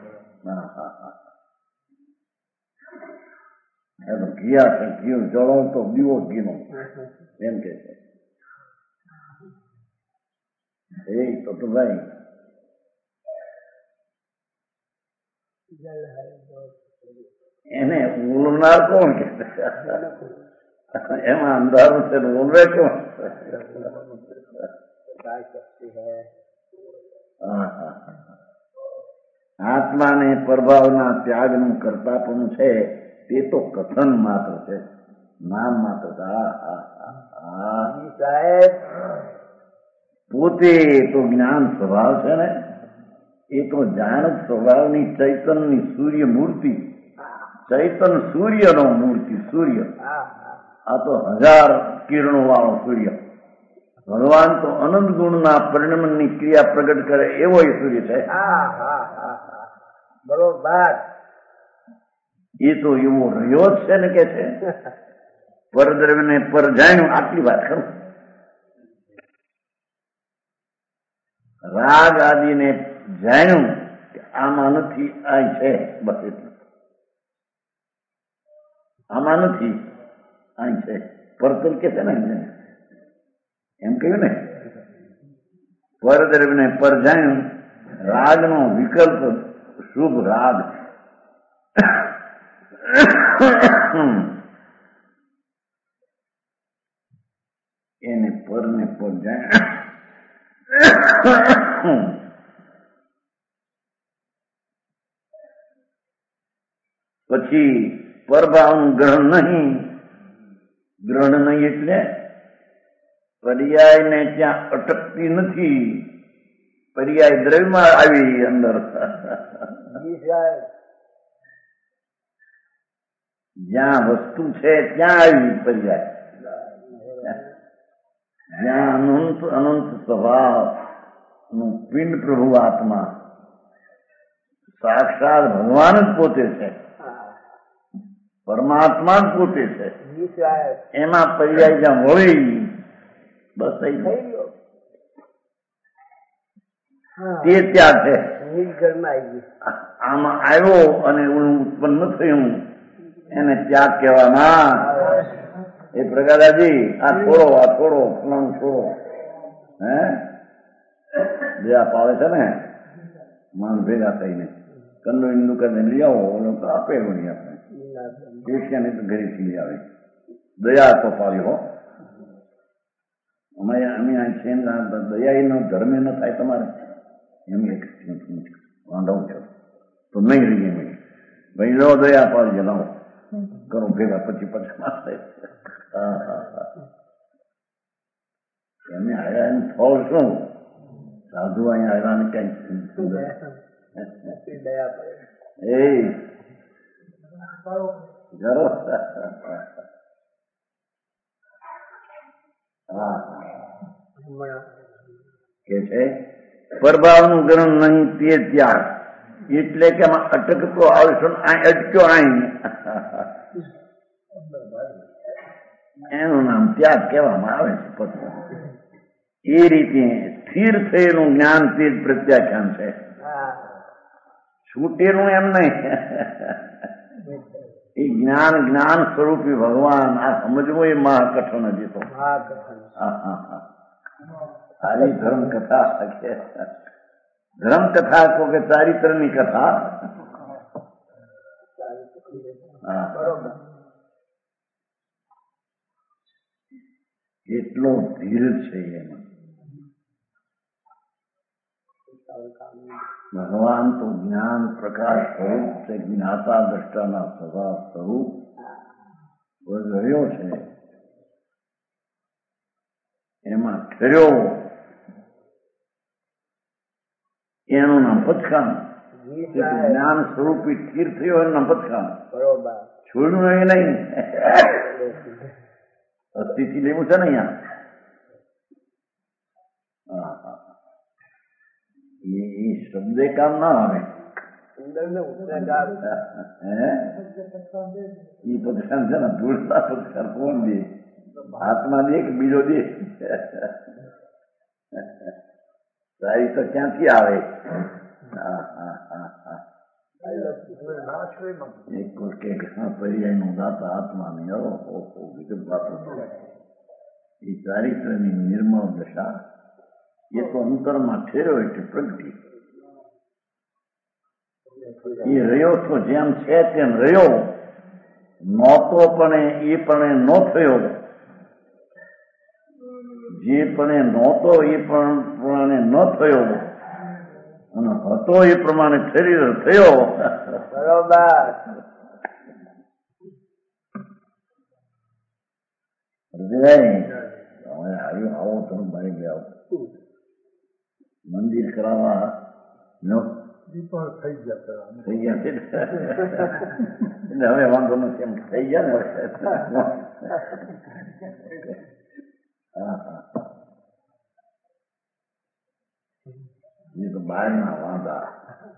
Speaker 2: તો ગયા છે, ઘી જળો તો દીવો ઘીનો એમ કે છે. એ તો ભાઈ એને ઉલનાર કોણ કે? એમાં અંધારું છે ને ઉલવે કોણ? આત્માને પ્રભાવના ત્યાગનું કરતાપણું છે તે તો કથન માત્ર છે, નામ માત્ર.
Speaker 3: સાહેબ
Speaker 2: પોતે તો જ્ઞાન સ્વભાવ છે ને, એ તો જાણત સ્વભાવની ચૈતનની સૂર્ય મૂર્તિ, ચૈતન સૂર્યનો મૂર્તિ. સૂર્ય આ તો 1000 કિરણો વાળો સૂર્ય. ભગવાન તો અનંત ગુણના પરિણમનની ક્રિયા પ્રગટ કરે એવો એ સૂર્ય છે.
Speaker 3: બરોબર.
Speaker 2: એ તો એવો રહ્યો જ છે ને કે છે પરદ્રવ્યને પર જાણ્યું. આટલી વાત કરું. રાગ આદિને જાણ્યું કે આમાં નથી, આ છે, બસ એટલું. આમાં નથી, આ છે. પરતર કે છે ને એમ કહ્યું ને. પરદ્રવ્યને પર જાણ્યું, રાગનો વિકલ્પ શુભ રાગ, એને પરને પર જાણ્યું. પછી પરભાવનું ગ્રહણ નહીં. ગ્રહણ નહીં એટલે પર્યાયને ત્યાં અટકતી નથી. પર્યાય દ્રવ્યમાં આવી અંદર. જ્યાં વસ્તુ છે ત્યાં આવી પર્યાય. જ્યાં અનંત અનંત સ્વભાવ નું પિંડ પ્રભુ આત્મા સાક્ષાત ભગવાન જ પોતે છે, પરમાત્મા જ પોતે છે. એમાં પર્યાય જ્યાં વળી બસ થઈ ગયો. તે ત્યાં છે. આમાં આવ્યો અને ઉત્પન્ન થયું એને ત્યાગ કહેવામાં. એ પ્રગાદાજી આ છોડો, આ છોડો, ફલાણું છોડો. હે બીજા પાવે છે ને માન ભેગા થઈને કંડો હિન્દુ કરીને લઈ આવો, ઓલો તો આપે વળી આપણે ક્રિશ્ચિયન તો ઘરેથી લઈ આવે. દયા તો પાડ્યો હો. અમે અહીં છે દયા નો ધર્મ ન થાય તમારે એમ એક વાંધો છો તો નહીં રહીએ એમ. ભાઈ લો દયા પાડજે, લાવો કરો ભેગા, પછી થાય. એમને આવ્યા એનું ફળ શું? સાધુ અહીંયા આવ્યા ને કઈ ગરમ હા કે છે પરભાવનું ગરમ નહીં તે ત્યાગ, એટલે કે આમાં અટકતો આવશો અટક્યો અહીં એનું નામ ત્યાગ કહેવામાં આવે છે. પત્ની એ રીતે સ્થિર થયેલું જ્ઞાન તે જ પ્રત્યાખ્યાન છે. છૂટેલું એમ નહીં. એ જ્ઞાન સ્વરૂપી ભગવાન આ સમજવું એ મહાકઠણ હજી તો. સારી ધર્મ કથા ધર્મ કથા કહો કે ચારિત્રની કથા. એટલો ધીર છે એમાં. ભગવાન તો જ્ઞાન પ્રકાશ સ્વરૂપ છે, જ્ઞાતા દ્રષ્ટાના સ્વભાવ સ્વરૂપ રહ્યો છે. એમાં ઠર્યો એનું નામ પચકામ. જ્ઞાન સ્વરૂપી સ્થિર થયો એનું નામ પચકામ. છોડ્યું એ નહીં. અસ્થિતિ લેવું છે ને અહીંયા. એ શબ્દ કામ ના આવે. એ પદકાર છે ને ધૂળતા પદકાર કોણ દે? હાથમાં દે કે બીજો દે? સારી તો ક્યાંથી આવે? એક પર્યાય નું દાતા આત્મા નહીં. વિગત વાતો એ ચારિત્રની નિર્મળ દશા એ તો અંતરમાં ઠેર્યો એટલે પ્રગટી. એ રહ્યો તો જેમ છે તેમ રહ્યો, નહોતો પણ એ પણ ન થયો. જે પણ નહોતો એ પ્રમાણે ન થયો અને હતો એ પ્રમાણે શરીર થયો.
Speaker 3: બરોબર.
Speaker 2: આવો તમે બહાર ગયા મંદિર કરાવવા
Speaker 4: થઈ ગયા
Speaker 2: છે એટલે હવે વાંધો નથી. એમ થઈ ગયા ને. એ તો બહારના વાંધા.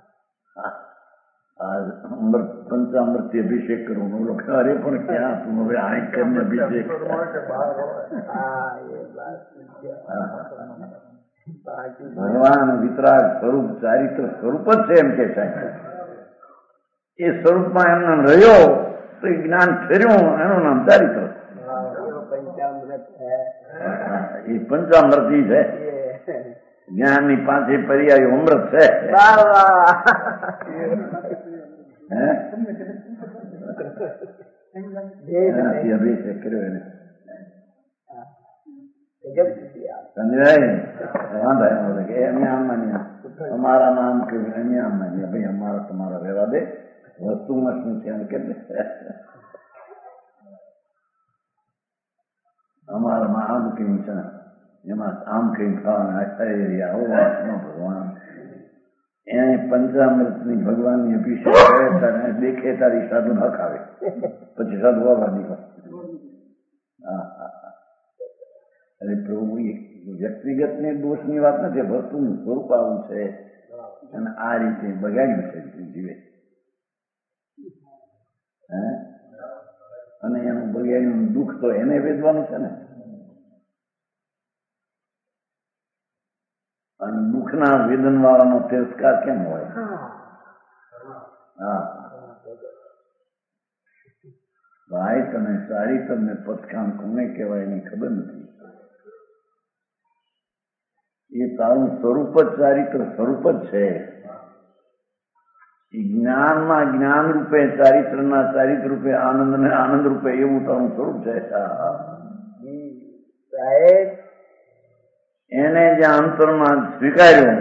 Speaker 2: અમૃત પંચામૃતથી અભિષેક કરવો બોલો. અરે પણ ક્યાં તું હવે આ કરીને અભિષેક. ભગવાન વિતરાગ સ્વરૂપ ચારિત્ર સ્વરૂપ જ છે એમ કે છે. એ સ્વરૂપમાં એમ નામ રહ્યો તો એ જ્ઞાન ઠર્યું એનું નામ ચારિત્ર. એ પંચામૃતિ છે. જ્ઞાન ની પાંચે પર્યાયો અમૃત છે. અભિષેક કર્યો એને સમજાય. વાંધા કે એમ આમ માન્યા અમારા નામ કે એમ માન્યા ભાઈ અમારા તમારા રહેવા દે. વસ્તુમાં શું છે એમ કે અમારામાં આમ કેવું છે એમાં આમ કઈ ખાવાના ભગવાન એને પંચામૃતની ભગવાનની અભિષેક કરે તારે દેખે તારી સાધુ ન ખાવે પછી સાધુ વાળવા નીકળે. એટલે પ્રભુ વ્યક્તિગત ને દોષની વાત નથી. વસ્તુનું સ્વરૂપ આવું છે અને આ રીતે બગાડ્યું છે જીવે. અને એનું બગાડ્યું દુઃખ તો એને વેદવાનું છે ને. અને દુઃખના વેદન વાળાનો તિરસ્કાર કેમ હોય? ભાઈ તમે સારી તમને પથખાન કોને કહેવાય એની ખબર નથી. એ તારું સ્વરૂપ જ ચારિત્ર સ્વરૂપ જ છે. એ જ્ઞાનમાં જ્ઞાન રૂપે ચારિત્રના ચારિત્ર રૂપે આનંદ ને આનંદ રૂપે એવું તારું સ્વરૂપ છે. એને જે અંતરમાં સ્વીકાર્યું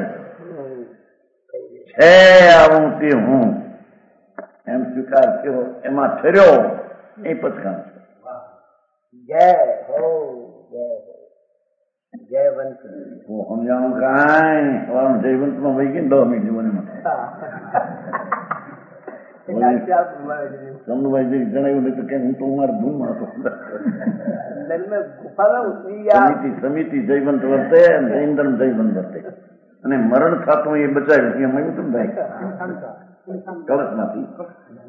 Speaker 2: છે આવું તે હું એમ સ્વીકાર થયો એમાં ઠર્યો એ પથકામ છે.
Speaker 3: જય હો જયવંત.
Speaker 2: હું સમજાવું કાંઈ જયવંતમાં વહી ગઈ 10 મિનિટ જીવનમાં. ચંદુભાઈ જણાવ્યું નહીં તો કે હું તો મારા ધૂનમાં હતો. સમિતિ જયવંત વર્તે, ઇન્દ્રમ જયવંત વર્તે, અને મરણ થતું એ બચાવ્યું. એમ એવું કેમ થાય કળશમાંથી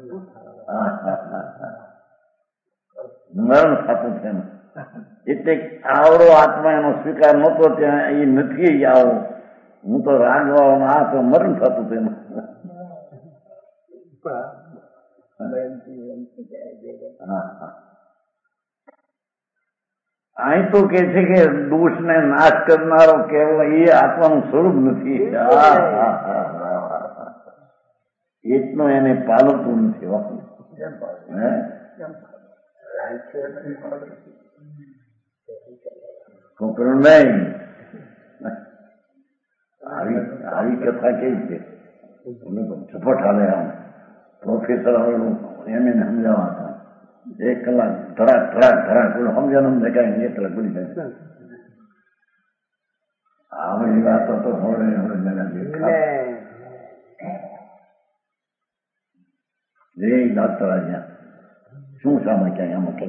Speaker 2: મરણ થતું છે એમ. એટલે આવડો આત્મા એનો સ્વીકાર નહોતો ત્યાં એ નથી આવો. હું તો રાગવાનો આ તો મરણ થતું હતું એનું. અહીં તો કે છે કે દોષને નાશ કરનારો કેવો એ આત્માનું સ્વરૂપ નથી. એટલો એને પાલવતું નથી. છોકરું નહીં. આવી કથા કેવી છે? ઝપટ હાલે આમ પ્રોફેસર એમને સમજાવવા હતા. 1 કલાક ધડાક ધડાક ધડાક સમજવાનું દેખાય 1 કલાક બની જાય. આ બધી વાતો તો ડોક્ટર અહીંયા શું સામે ક્યાંય અમુક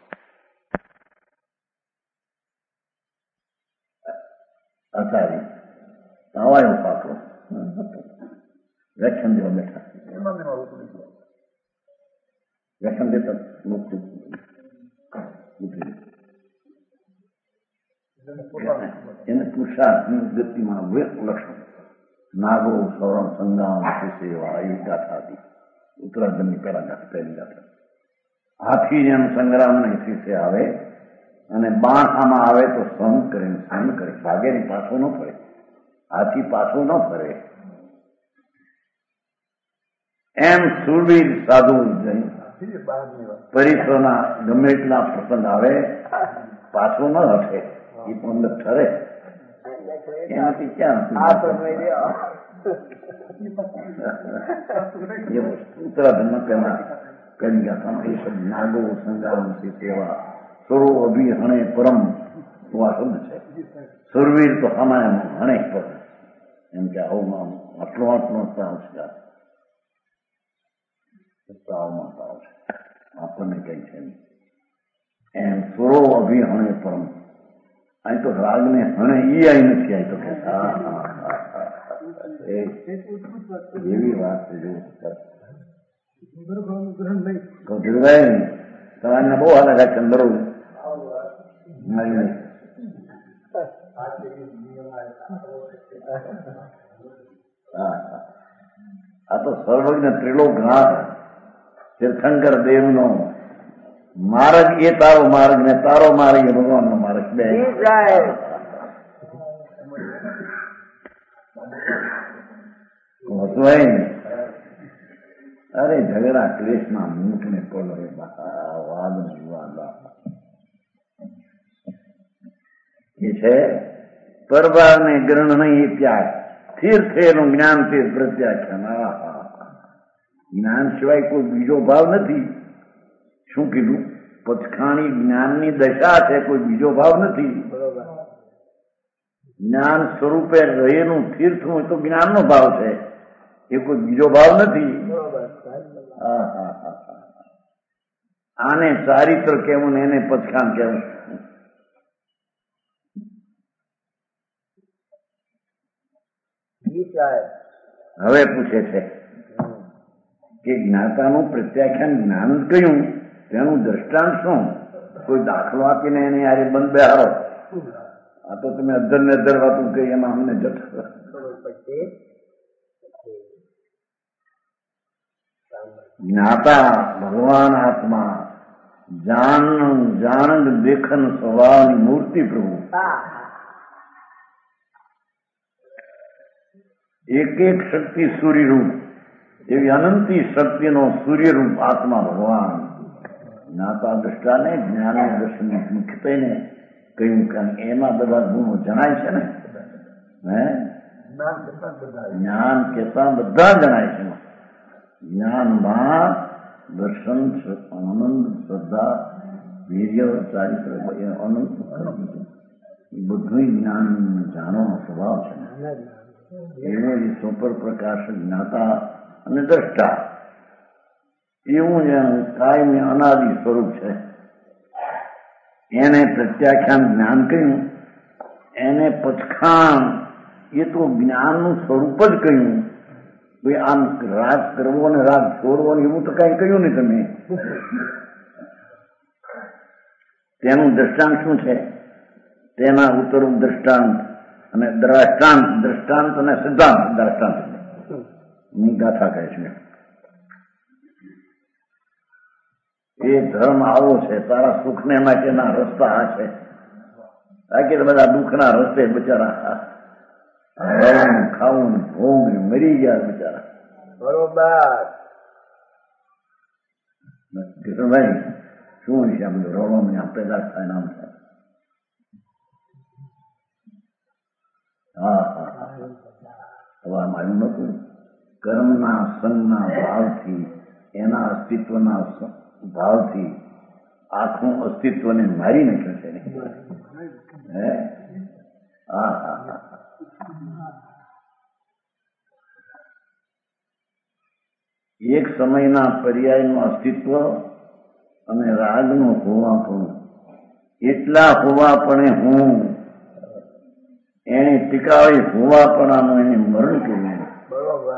Speaker 2: આચાર્ય આવાયો પાકડો વ્યાખ્યાન દેવા બેઠા. વ્યાખ્યાન દેતા એને પુરુષાર્થની ગતિમાં લક્ષણ નાગો સૌરણ સંગામ સેવા એ ગાથા હતી. ઉત્તરાર્ધની પહેલી ગાથા. હાથી જેમ સંગ્રામ નહીં આવે અને બાણ આમાં આવે તો સહન કરે ભાગેની પાછો ન ફરે. હાથી પાછો ન ફરે. એમ સુરવીર સાધુ પરિસરના ગમે એટલા પ્રસંગ આવે પાછો ન હશે. એ પણ ઠરે એનાથી ક્યાં ઉત્તરાખંડમાં પહેલી ગાથામાં એ શબ્દ નાગો સંગ્રામ સેવા સ્વરો અભિહણે પરમ એવા શબ્દ છે. સુરવીર તો હમાય હણે પર એમ કે આવું આટલો સંસ્કાર આપણને કઈ છે નહીં. એમ સ્વરો અભિહણે પરમ. અહીં તો રાગને હણે ઈ આઈ નથી. અહીં તો કે એવી વાત છે. તમારે બહુ હાલ ચંદ્રો આ તો સર્વજ્ઞ ત્રિલોકનાથ તીર્થંકર દેવનો માર્ગ એ તારો માર્ગ ને તારો માર્ગ એ ભગવાનનો માર્ગ. બે અરે ઝઘડા ક્લેશમાં મૂકને પડો વાદ વિવાદ એ છે. પરભાવને ગ્રહણ નહીં એ ત્યાગ. સ્થિર થયેલું જ્ઞાન તે પ્રત્યાખ્યાન. જ્ઞાન સિવાય કોઈ બીજો ભાવ નથી. શું કીધું? પચખાણી જ્ઞાનની દશા છે, કોઈ બીજો ભાવ નથી. જ્ઞાન સ્વરૂપે રહેલું તીર્થ હોય તો જ્ઞાનનો ભાવ છે, એ કોઈ બીજો ભાવ નથી. આને ચારિત્ર કહેવું ને એને પચખાણ કહેવું. હવે પૂછે છે કે જ્ઞાતાનું પ્રત્યાખ્યાન જ્ઞાન કહ્યું તેનું દ્રષ્ટાંત શું? કોઈ દાખલો આપીને એને યારે બંધ બેહારો. આ તો તમે અધર ને અધર વાતું કહી એમાં અમને જટ જ્ઞાતા ભગવાન આત્મા જાણ દેખન સ્વભાવની મૂર્તિ પ્રભુ. એક એક શક્તિ સૂર્યરૂપ એવી અનંતી શક્તિનો સૂર્યરૂપ આત્મા ભગવાન. જ્ઞાતા દ્રષ્ટાને જ્ઞાન દર્શન મુખ્ય થઈને કહ્યું કે એમાં બધા ગુણો જણાય છે ને. જ્ઞાન કેતા બધા જણાય છે. જ્ઞાનમાં દર્શન, આનંદ, શ્રદ્ધા, વીર્ય, ચારિત્ર અનંત બધું જ્ઞાન જાણવાનો સ્વભાવ છે. એવો એ સુપર પ્રકાશ જ્ઞાતા અને દ્રષ્ટા એવું જ કાયમી અનાદિ સ્વરૂપ છે. એને પ્રત્યાખ્યાન જ્ઞાન કહ્યું, એને પચખાણ એ તો જ્ઞાનનું સ્વરૂપ જ કહ્યું. ભાઈ આમ રાગ કરવો ને રાગ છોડવો ને એવું તો કઈ કહ્યું નહીં તમે. તેનું દ્રષ્ટાંત શું છે? તેના ઉત્તરનું દ્રષ્ટાંત અને દ્રષ્ટાંત અને સિદ્ધાંત. દ્રષ્ટાંત ની ગાથા કહે છે. એ ધર્મ આવો છે, તારા સુખને માટેના રસ્તા આ છે. બાકી તો બધા દુઃખના રસ્તે બચારા ખાવું ભોગ મરી ગયા બચારા.
Speaker 3: બરોબર.
Speaker 2: કિશનભાઈ શું છે આ બધું રવણ પેદા થાય નામ છે? હા હા, હવામાં આવ્યું નતું. કર્મના સંગના ભાવથી, એના અસ્તિત્વના ભાવથી આખું અસ્તિત્વને મારી નાખ્યું છે. હે હા હા હા. એક સમયના પર્યાયનું અસ્તિત્વ અને રાગનું હોવાપણું, એટલા હોવાપણે હું એને ટીકાવી હોવાપણાનું એને મરણ કર્યું.
Speaker 3: બરોબર.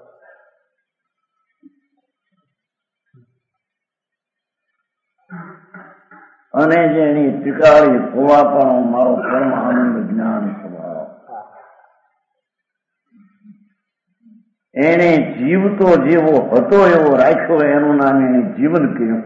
Speaker 2: અને જેની ટીકાવી હોવાપણું મારો પરમ આનંદ જ્ઞાન સ્વભાવ, એને જીવતો જેવો હતો એવો રાખ્યો, એનું નામ એને જીવન કહ્યું.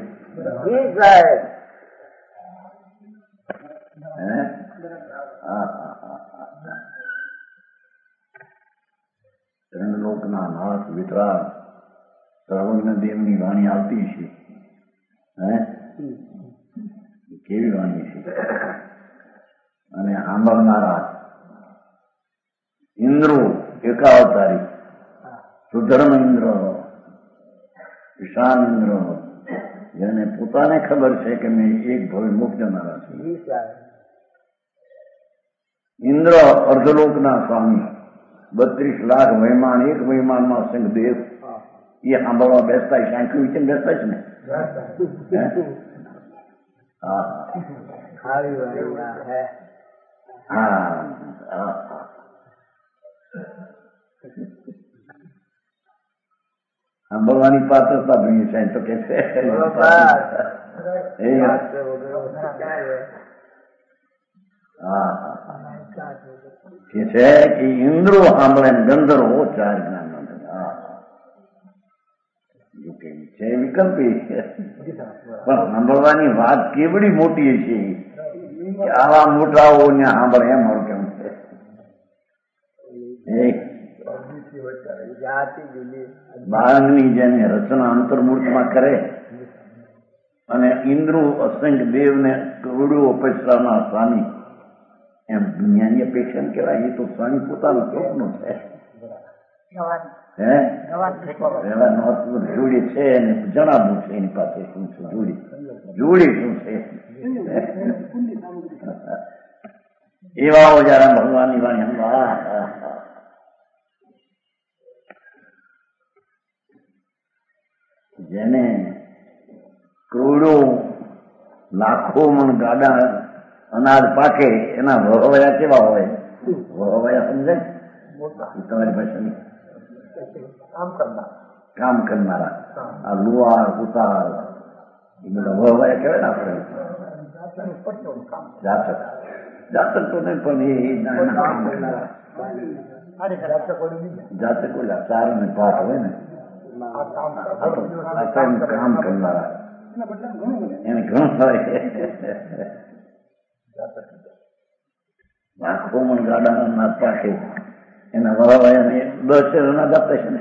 Speaker 2: ત્રણલોકના નાથ વિતરાગ સર્વજ્ઞ દેવની વાણી આવતી છે. કેવી વાણી છે? અને સાંભળનારા ઇન્દ્રો એકાવતારી, સુધર્મ ઇન્દ્ર, ઈશાન ઇન્દ્ર, જેને પોતાને ખબર છે કે મેં એક ભવે મુક્ત જનારા છું. ઇન્દ્ર અર્ધલોકના સ્વામી, 32 લાખ વૈમાન, એક વૈમાનમાં સિંહદેવ, એ સાંભળવા બેસતા છે. આંખી વિચીને બેસતા છે ને. હા સાંભળવાની પાત્રતા જોઈએ છે તો કે છે કે ઇન્દ્રો સાંભળે ગંધર્વો 4 જ્ઞાન છે. વિકલ્પી પણ સાંભળવાની વાત કેવડી મોટી છે કે આવા મોટાઓ ને સાંભળે એમ મારું કેવું છે. બાળકની જેને રચના અંતર્મૂર્તમાં કરે અને ઇન્દ્રો અસંખ્ય દેવને કરોડો પૈસાના સ્વામી, એમ જ્ઞાની અપેક્ષા કહેવાય. એ તો સ્વામી પોતાનું સ્વપ્ન છે. જોડી છે એને જણાવવું છે એની પાસે શું છે. જોડી શું છે એવા જયારે ભગવાનની વાણી જેને કરોડો લાખો મણ ગાડા અનાજ પાકે, એના વહવયા કેવા હોય? વહવયા સમજાય તમારી ભાષાની? કામ કરનારા, આ લુહાર ઉતાર એ બધા વહવયા કહેવાય ને આપણે. જાતક તો નહીં પણ એ કામ કરનારા જાતકો 4 ને 5 હોય ને, કામ કરનારા એને ઘણું હોય. લાખો મણ ગાડાના નાદ પાકે, એના વહાવાયા ને 10 નાદ આપે છે ને.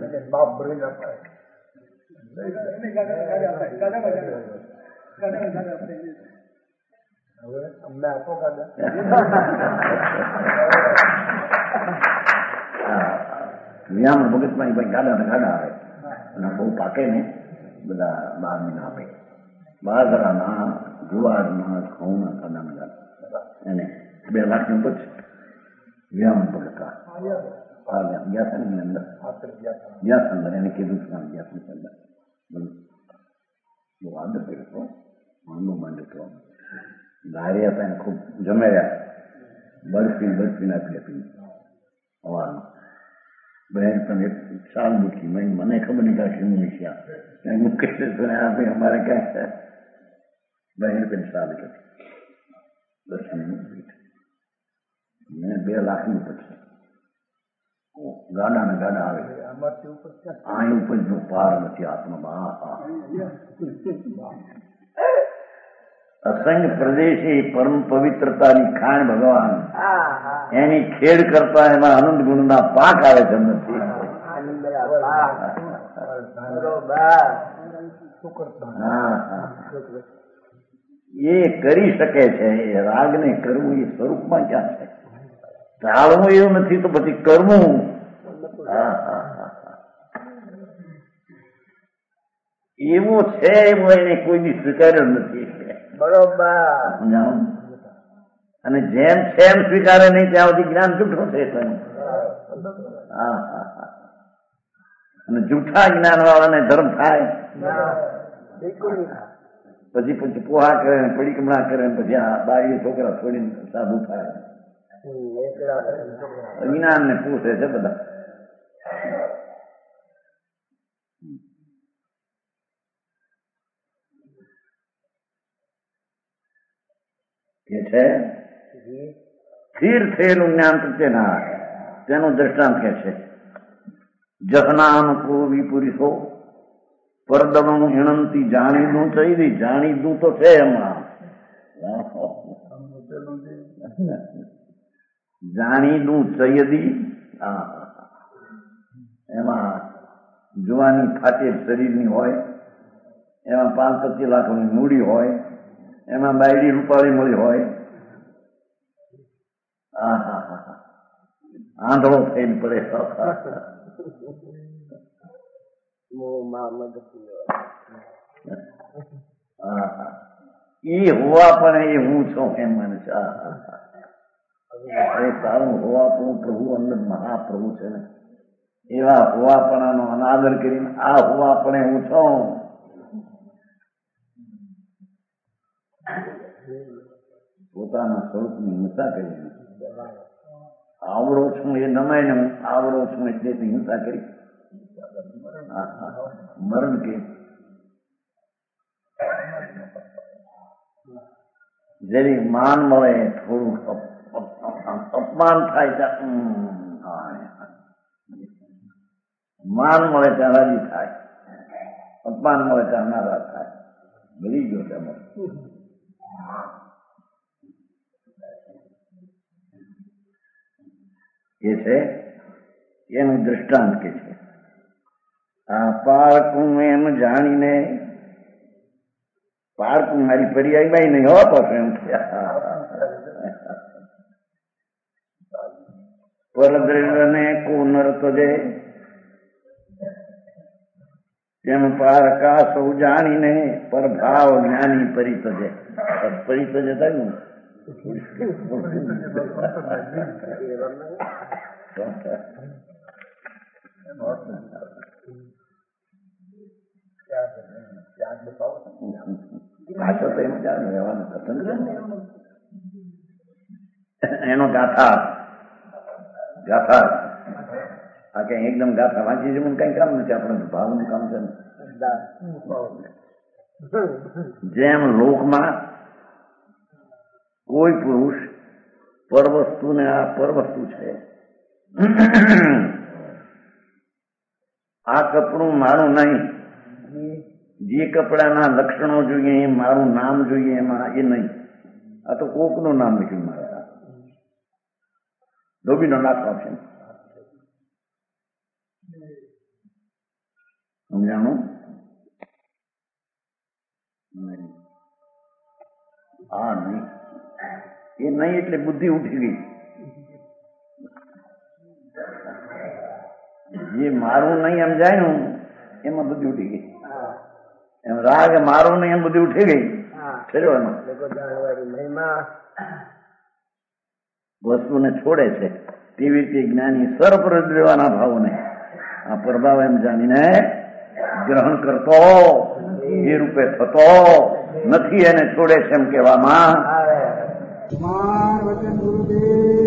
Speaker 2: વિયામણ ભગતમાં ગાડા આવે અને બહુ પાકે ને બધા 12 મહિના આપે. બાજરાના, જુવારના, ઘઉંના કાદા એને 2 લાખની ઉપજ વિયામણ ભગત ગયા છે ને અંદર એને કીધું ગયા અંદર બહુ આદર કર્યો, મનનું માંડતો ધાર્યા હતા એને ખૂબ જમેર્યા, બરફી આપી હવાનું. બહેન પણ એક સાલ મૂકી, મને ખબર નહીં કાંઈ શું મૂક્યા મૂકે આપે અમારે ક્યાં છે. બહેન પણ સાલ હતી, 10 મિનિટ મેં 2 લાખનું પછી ગાડા ને ગાડા આવે. અહીં ઉપર નો પાર નથી આત્મા. અસંગ પ્રદેશે પરમ પવિત્રતાની ખાણ ભગવાન એની ખેડ કરતા એમાં આનંદ ગુણના પાક આવે છે. એ કરી શકે છે. એ રાગને કરવું એ સ્વરૂપમાં ક્યાં છે? ટાળવું એવું નથી તો પછી કરવું. એવું છે એવું એને કોઈ સ્વીકાર્યો નથી.
Speaker 3: બરોબર.
Speaker 2: અને જેમ છે એમ સ્વીકારે નહીં ત્યાં સુધી જ્ઞાન જૂઠું છે. અને જૂઠા જ્ઞાન વાળાને ધર્મ થાય. પછી પોહા કરે, પડીકમણા કરે, પછી આ બારીએ છોકરા છોડીને સાધુ થાય. જ્ઞાન ને પૂછે છે બધા. કે છે સ્થિર થયેલું જ્ઞાન પ્રત્યે ના આવે. તેનું દ્રષ્ટાંત કે છે જહનાન કો વિપુરુષો પરદમ હિણંતી જાણીદું થઈ. જાણીદું તો છે એમાં, જાણીદું ચયદી. એમાં જુવાની ફાટેલ શરીરની હોય, એમાં 5-25 લાખની મૂડી હોય, એમાં બાયડી રૂપાળી મળી હોય. આંધળો થઈને પડે. એ હોવા પણ એ હું છું એમ મને છે. સારું હોવા પણ પ્રભુ અંદર મહાપ્રભુ છે ને, એવા હોવાપણાનો અનાદર કરીને આ હોવાપણે હું છું. પોતાના સ્વરૂપની હિંસા કરી. આવડો છું એ નમાય ને હું આવડો છું એટલે હિંસા કરી. મરણ કે જેની માન મળે, થોડું અપમાન થાય ત્યાં માન મળે ત્યાં રાજી થાય, અપમાન મળે ત્યાં નારાજ થાય. ભરી ગયો તેમાં એ છે એનું દ્રષ્ટાંત કે છે. આ પારકું એમ જાણીને, પારકું મારી પર્યાય બાઈ નહીં હોવા પાસે એમ પરદ્રવ્યને કો નરત દે તેમ પારકા સૌ જાણીને પરભાવ જ્ઞાની પરિતજે. પરિતજે થાય ને ભાષો તો એમ ચાલે રહેવાનું પસંદ છે. એનો ગાથા આ કઈ એકદમ ગાથા વાંચી છે કઈ કામ નથી. આપણે ભાવનું કામ છે ને. જેમ લોકમાં કોઈ પુરુષ પરવસ્તુ ને આ પરવસ્તુ છે, આ કપડું મારું નહીં, જે કપડાના લક્ષણો જોઈએ એ મારું નામ જોઈએ એમાં એ નહીં. આ તો કોકનું નામ લખ્યું મારા ધોબીનો નાખવા છે. સમજાણું? આ નહીં, એ નહીં એટલે બુદ્ધિ ઉઠી ગઈ. જે મારું નહીં એમ જાય ને એમાં બુદ્ધિ ઉઠી ગઈ. એમ રાગ મારું નહીં એમ બુદ્ધિ ઉઠી ગઈ. વસ્તુને છોડે છે તેવી રીતે જ્ઞાની સર્વપ્રદ્રવાના ભાવને આ પ્રભાવ એમ જાણીને ગ્રહણ કરતો એ રૂપે થતો નથી, એને છોડે છે એમ કહેવામાં
Speaker 3: આવે.
Speaker 4: વચન ગુરુદેવ